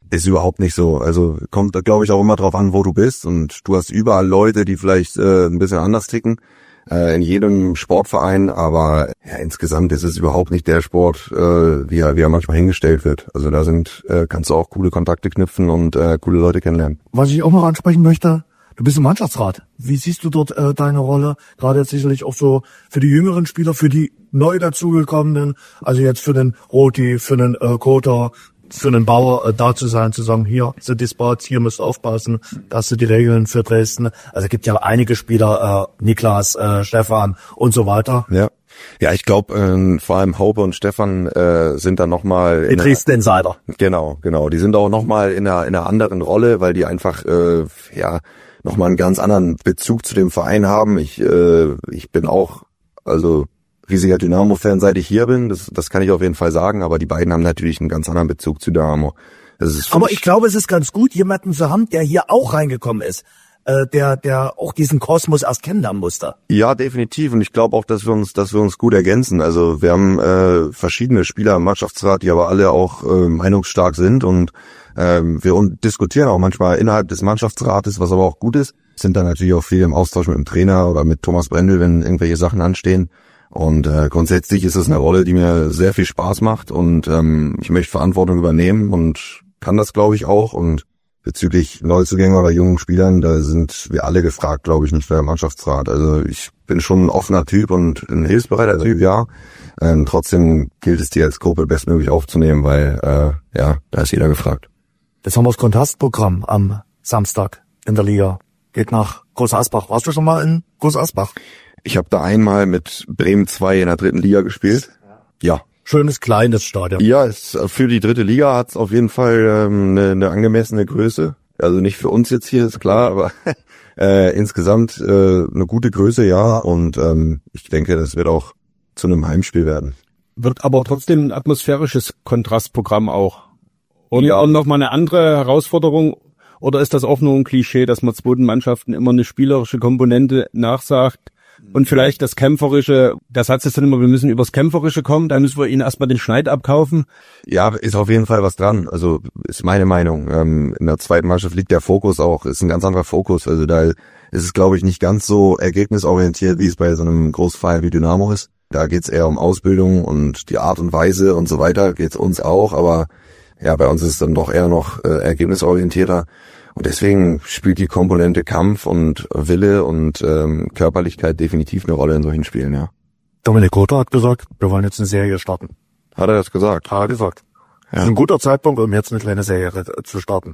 ist überhaupt nicht so. Also kommt, glaube ich, auch immer drauf an, wo du bist. Und du hast überall Leute, die vielleicht äh, ein bisschen anders ticken. Äh, in jedem Sportverein. Aber ja, insgesamt ist es überhaupt nicht der Sport, äh, wie, er, wie er manchmal hingestellt wird. Also da sind äh, kannst du auch coole Kontakte knüpfen und äh, coole Leute kennenlernen. Was ich auch noch ansprechen möchte, du bist im Mannschaftsrat. Wie siehst du dort äh, deine Rolle? Gerade jetzt sicherlich auch so für die jüngeren Spieler, für die neu dazugekommenen, also jetzt für den Roti, für den äh, Kota, für den Bauer äh, da zu sein, zu sagen, hier sind die Spots, hier müsst ihr aufpassen, das sind die Regeln für Dresden. Also es gibt ja einige Spieler, äh, Niklas, äh, Stefan und so weiter. Ja, ja, ich glaube, äh, vor allem Haupe und Stefan äh, sind da nochmal Die Dresden Insider. Genau, genau. Die sind auch nochmal in einer, in einer anderen Rolle, weil die einfach äh, ja nochmal einen ganz anderen Bezug zu dem Verein haben. Ich äh, ich bin auch also riesiger Dynamo-Fan, seit ich hier bin. Das, das kann ich auf jeden Fall sagen. Aber die beiden haben natürlich einen ganz anderen Bezug zu Dynamo. Das ist Aber ich glaube, es ist ganz gut, jemanden zu haben, der hier auch reingekommen ist, äh, der der auch diesen Kosmos erst kennenlernen musste. Ja, definitiv. Und ich glaube auch, dass wir uns, dass wir uns gut ergänzen. Also wir haben äh, verschiedene Spieler im Mannschaftsrat, die aber alle auch äh, meinungsstark sind. Und ähm, wir diskutieren auch manchmal innerhalb des Mannschaftsrates, was aber auch gut ist. Sind dann natürlich auch viel im Austausch mit dem Trainer oder mit Thomas Brendel, wenn irgendwelche Sachen anstehen. Und äh, grundsätzlich ist es eine Rolle, die mir sehr viel Spaß macht. Und ähm, ich möchte Verantwortung übernehmen und kann das, glaube ich, auch. Und bezüglich Neuzugängen oder jungen Spielern, da sind wir alle gefragt, glaube ich, nicht für den Mannschaftsrat. Also ich bin schon ein offener Typ und ein hilfsbereiter Typ, ja. Ähm, trotzdem gilt es, die als Gruppe bestmöglich aufzunehmen, weil äh, ja, da ist jeder gefragt. Das haben wir das Kontrastprogramm am Samstag in der Liga. Geht nach Groß Asbach. Warst du schon mal in Groß Asbach? Ich habe da einmal mit Bremen zwei in der dritten Liga gespielt. Ja. Schönes, kleines Stadion. Ja, es, für die dritte Liga hat es auf jeden Fall ähm, eine, eine angemessene Größe. Also nicht für uns jetzt hier, ist klar, aber äh, insgesamt äh, eine gute Größe, ja. Und ähm, ich denke, das wird auch zu einem Heimspiel werden. Wird aber trotzdem ein atmosphärisches Kontrastprogramm auch. Und Ja. auch nochmal eine andere Herausforderung. Oder ist das auch nur ein Klischee, dass man zweiten Mannschaften immer eine spielerische Komponente nachsagt? Und vielleicht das Kämpferische, der Satz ist dann immer, wir müssen übers Kämpferische kommen, dann müssen wir ihnen erstmal den Schneid abkaufen. Ja, ist auf jeden Fall was dran. Also ist meine Meinung. Ähm, in der zweiten Mannschaft liegt der Fokus auch, ist ein ganz anderer Fokus. Also da ist es, glaube ich, nicht ganz so ergebnisorientiert, wie es bei so einem Großverein wie Dynamo ist. Da geht's eher um Ausbildung und die Art und Weise und so weiter. Geht's uns auch, aber ja, bei uns ist es dann doch eher noch äh, ergebnisorientierter. Und deswegen spielt die Komponente Kampf und Wille und ähm, Körperlichkeit definitiv eine Rolle in solchen Spielen, ja. Dominik Kota hat gesagt, wir wollen jetzt eine Serie starten. Hat er das gesagt? Hat er gesagt. Ja. Das ist ein guter Zeitpunkt, um jetzt eine kleine Serie zu starten.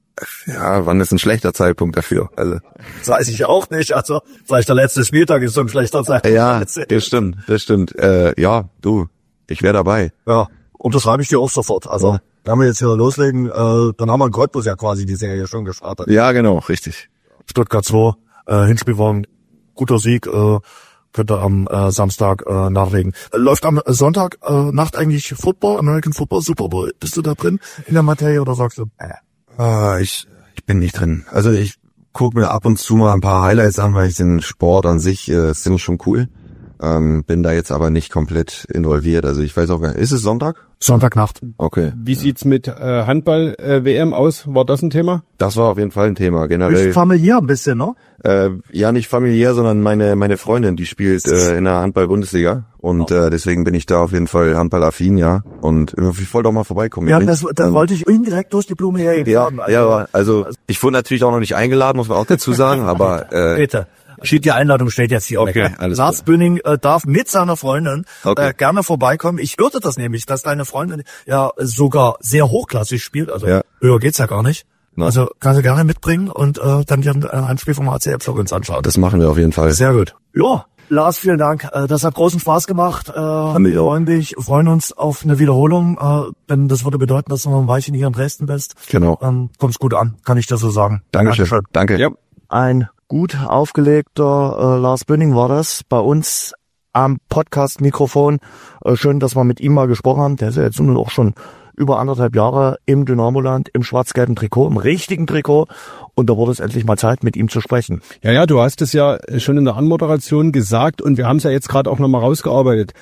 Ja, wann ist ein schlechter Zeitpunkt dafür? Also Das weiß ich auch nicht. Also vielleicht der letzte Spieltag ist so ein schlechter Zeitpunkt. ja, das stimmt, das stimmt. Äh, ja, du, ich wäre dabei. Ja, unterschreibe ich dir auch sofort. Also, wenn wir jetzt hier loslegen, äh, dann haben wir in Cottbus ja quasi die Serie schon gestartet. Ja, genau, richtig. Stuttgart zwei, äh, Hinspiel war ein guter Sieg, äh, könnte am äh, Samstag äh, nachlegen. Äh, läuft am Sonntag äh, Nacht eigentlich Football, American Football, Super Bowl. Bist du da drin in der Materie oder sagst du, äh, Ah, ich, ich bin nicht drin. Also ich gucke mir ab und zu mal ein paar Highlights an, weil ich den Sport an sich äh, finde ich schon cool. Ähm, bin da jetzt aber nicht komplett involviert. Also ich weiß auch gar nicht. Ist es Sonntag? Sonntagnacht. Okay. Wie sieht's mit äh, Handball-W M aus? War das ein Thema? Das war auf jeden Fall ein Thema. Ist Generell, familiär ein bisschen, ne? äh, ja nicht familiär, sondern meine meine Freundin, die spielt äh, in der Handball-Bundesliga. Und äh, deswegen bin ich da auf jeden Fall handballaffin, ja. Und äh, ich wollte auch mal vorbeikommen. Ja, Ich bin- das, da wollte ich indirekt durch die Blume hergeben. ja, ja, aber also ich wurde natürlich auch noch nicht eingeladen, muss man auch dazu sagen, aber äh, Bitte. Steht die Einladung, steht jetzt hier. Okay, weg. alles Lars Bünning äh, darf mit seiner Freundin Okay. äh, gerne vorbeikommen. Ich hörte das nämlich, dass deine Freundin ja sogar sehr hochklassig spielt. Also Ja. höher geht's ja gar nicht. Na. Also kann sie gerne mitbringen und äh, dann ein Heimspiel vom A C F uns anschauen. das machen wir auf jeden Fall. Sehr gut. Ja, Lars, vielen Dank. Äh, Das hat großen Spaß gemacht. Äh, mich Wir auch. freuen dich, freuen uns auf eine Wiederholung, äh, denn das würde bedeuten, dass du noch ein Weilchen hier in Dresden bist. Genau. Ähm, kommst gut an, kann ich das so sagen. Dankeschön. Danke. Ja. Ein gut aufgelegter äh, Lars Bünning war das bei uns am Podcast-Mikrofon. Äh, schön, dass wir mit ihm mal gesprochen haben. Der ist ja jetzt nun auch schon über anderthalb Jahre im Dynamoland, im schwarz-gelben Trikot, im richtigen Trikot. Und da wurde es endlich mal Zeit, mit ihm zu sprechen. Ja, ja, du hast es ja schon in der Anmoderation gesagt und wir haben es ja jetzt gerade auch nochmal rausgearbeitet.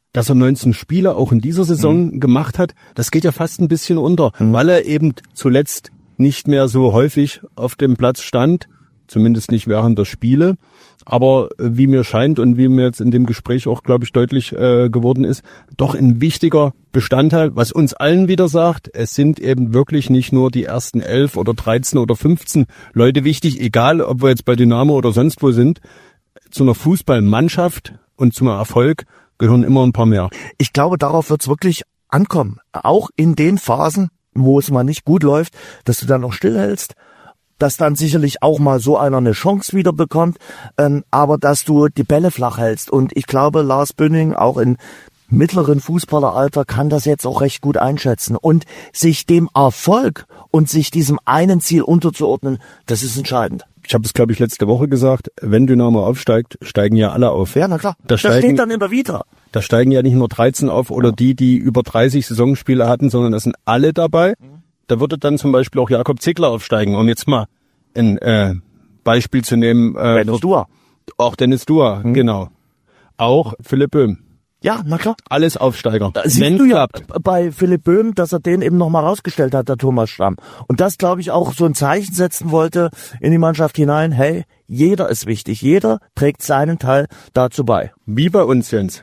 dass er neunzehn Spiele auch in dieser Saison mhm. gemacht hat, das geht ja fast ein bisschen unter, mhm. weil er eben zuletzt nicht mehr so häufig auf dem Platz stand, zumindest nicht während der Spiele. Aber wie mir scheint und wie mir jetzt in dem Gespräch auch, glaube ich, deutlich äh, geworden ist, doch ein wichtiger Bestandteil, was uns allen wieder sagt, es sind eben wirklich nicht nur die ersten elf oder dreizehn oder fünfzehn Leute wichtig, egal ob wir jetzt bei Dynamo oder sonst wo sind, zu einer Fußballmannschaft und zum Erfolg gehören immer ein paar mehr. Ich glaube, darauf wird es wirklich ankommen. Auch in den Phasen, wo es mal nicht gut läuft, dass du dann noch stillhältst, dass dann sicherlich auch mal so einer eine Chance wieder bekommt, ähm, aber dass du die Bälle flach hältst. Und ich glaube, Lars Bünning, auch in mittleren Fußballeralter, kann das jetzt auch recht gut einschätzen. Und sich dem Erfolg und sich diesem einen Ziel unterzuordnen, das ist entscheidend. Ich habe es, glaube ich, letzte Woche gesagt, wenn Dynamo aufsteigt, steigen ja alle auf. Ja, na klar. Da, das steigen, steht dann immer wieder. Da steigen ja nicht nur dreizehn auf oder die, die über dreißig Saisonspiele hatten, sondern das sind alle dabei. Da würde dann zum Beispiel auch Jakob Ziegler aufsteigen, um jetzt mal ein äh, Beispiel zu nehmen. Äh, Dennis Duhr. Auch Dennis Duhr, hm. genau. Auch Philipp Böhm. Ja, na klar. Alles Aufsteiger. Da siehst du ja bei Philipp Böhm, dass er den eben nochmal rausgestellt hat, der Thomas Stamm. Und das, glaube ich, auch so ein Zeichen setzen wollte in die Mannschaft hinein. Hey, jeder ist wichtig. Jeder trägt seinen Teil dazu bei. Wie bei uns, Jens.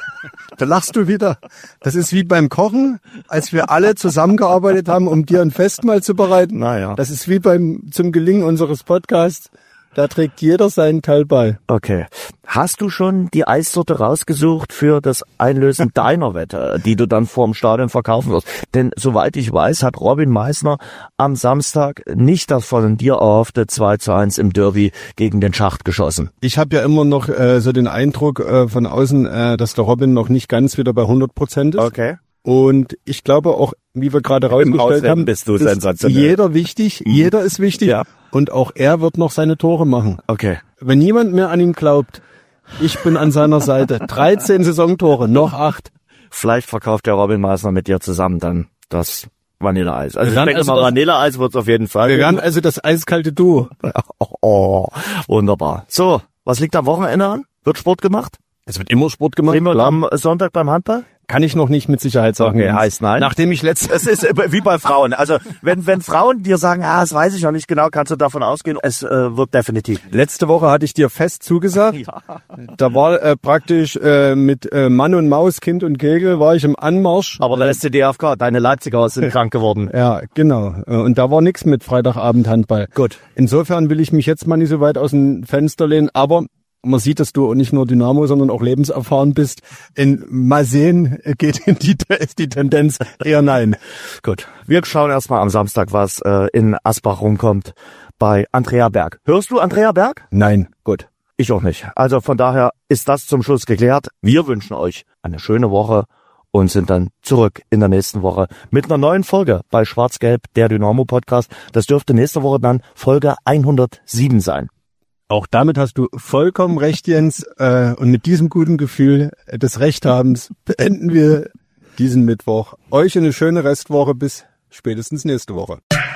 Da lachst du wieder. Das ist wie beim Kochen, als wir alle zusammengearbeitet haben, um dir ein Festmahl zu bereiten. Naja. Das ist wie beim zum Gelingen unseres Podcasts. Da trägt jeder seinen Teil bei. Okay. Hast du schon die Eissorte rausgesucht für das Einlösen deiner Wette, die du dann vorm Stadion verkaufen wirst? Denn soweit ich weiß, hat Robin Meissner am Samstag nicht das von dir erhoffte zwei zu eins im Derby gegen den Schacht geschossen. Ich habe ja immer noch äh, so den Eindruck äh, von außen, äh, dass der Robin noch nicht ganz wieder bei hundert Prozent ist. Okay. Und ich glaube auch, wie wir gerade rausgestellt haben, bist du ist sensationell. Jeder wichtig, jeder ist wichtig. Ja. Und auch er wird noch seine Tore machen. Okay. Wenn niemand mehr an ihn glaubt, ich bin an seiner Seite. dreizehn Saisontore, noch acht. Vielleicht verkauft der Robin Meissner mit dir zusammen dann das Vanilleeis. Also Wir ich denke also mal, Vanilleeis wird es auf jeden Fall. Wir werden also das eiskalte Duo. Oh, oh, wunderbar. So, was liegt am Wochenende an? Wird Sport gemacht? Es wird immer Sport gemacht. Sehen wir uns am Sonntag beim Handball? Kann ich noch nicht mit Sicherheit sagen. Okay, heißt nein. Nachdem ich letztes... Es ist wie bei Frauen. Also wenn wenn Frauen dir sagen, ah, das weiß ich noch nicht genau, kannst du davon ausgehen, es äh, wird definitiv. Letzte Woche hatte ich dir fest zugesagt. Ja. Da war äh, praktisch äh, mit äh, Mann und Maus, Kind und Kegel, war ich im Anmarsch. Aber der S C D F K, deine Leipziger sind krank geworden. Ja, genau. Und da war nichts mit Freitagabend Handball. Gut. Insofern will ich mich jetzt mal nicht so weit aus dem Fenster lehnen, aber man sieht, dass du nicht nur Dynamo, sondern auch lebenserfahren bist. In mal sehen, geht in die, ist die Tendenz eher nein. Gut. Wir schauen erstmal am Samstag, was äh, in Asbach rumkommt bei Andrea Berg. Hörst du Andrea Berg? Nein. Gut. Ich auch nicht. Also von daher ist das zum Schluss geklärt. Wir wünschen euch eine schöne Woche und sind dann zurück in der nächsten Woche mit einer neuen Folge bei Schwarz-Gelb, der Dynamo-Podcast. Das dürfte nächste Woche dann Folge hundertsieben sein. Auch damit hast du vollkommen recht, Jens. Äh, und mit diesem guten Gefühl des Rechthabens beenden wir diesen Mittwoch. Euch eine schöne Restwoche bis spätestens nächste Woche.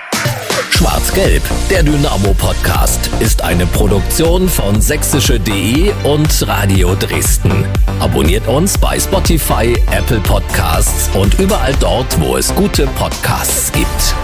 Schwarz-Gelb, der Dynamo-Podcast, ist eine Produktion von sächsische punkt de und Radio Dresden. Abonniert uns bei Spotify, Apple Podcasts und überall dort, wo es gute Podcasts gibt.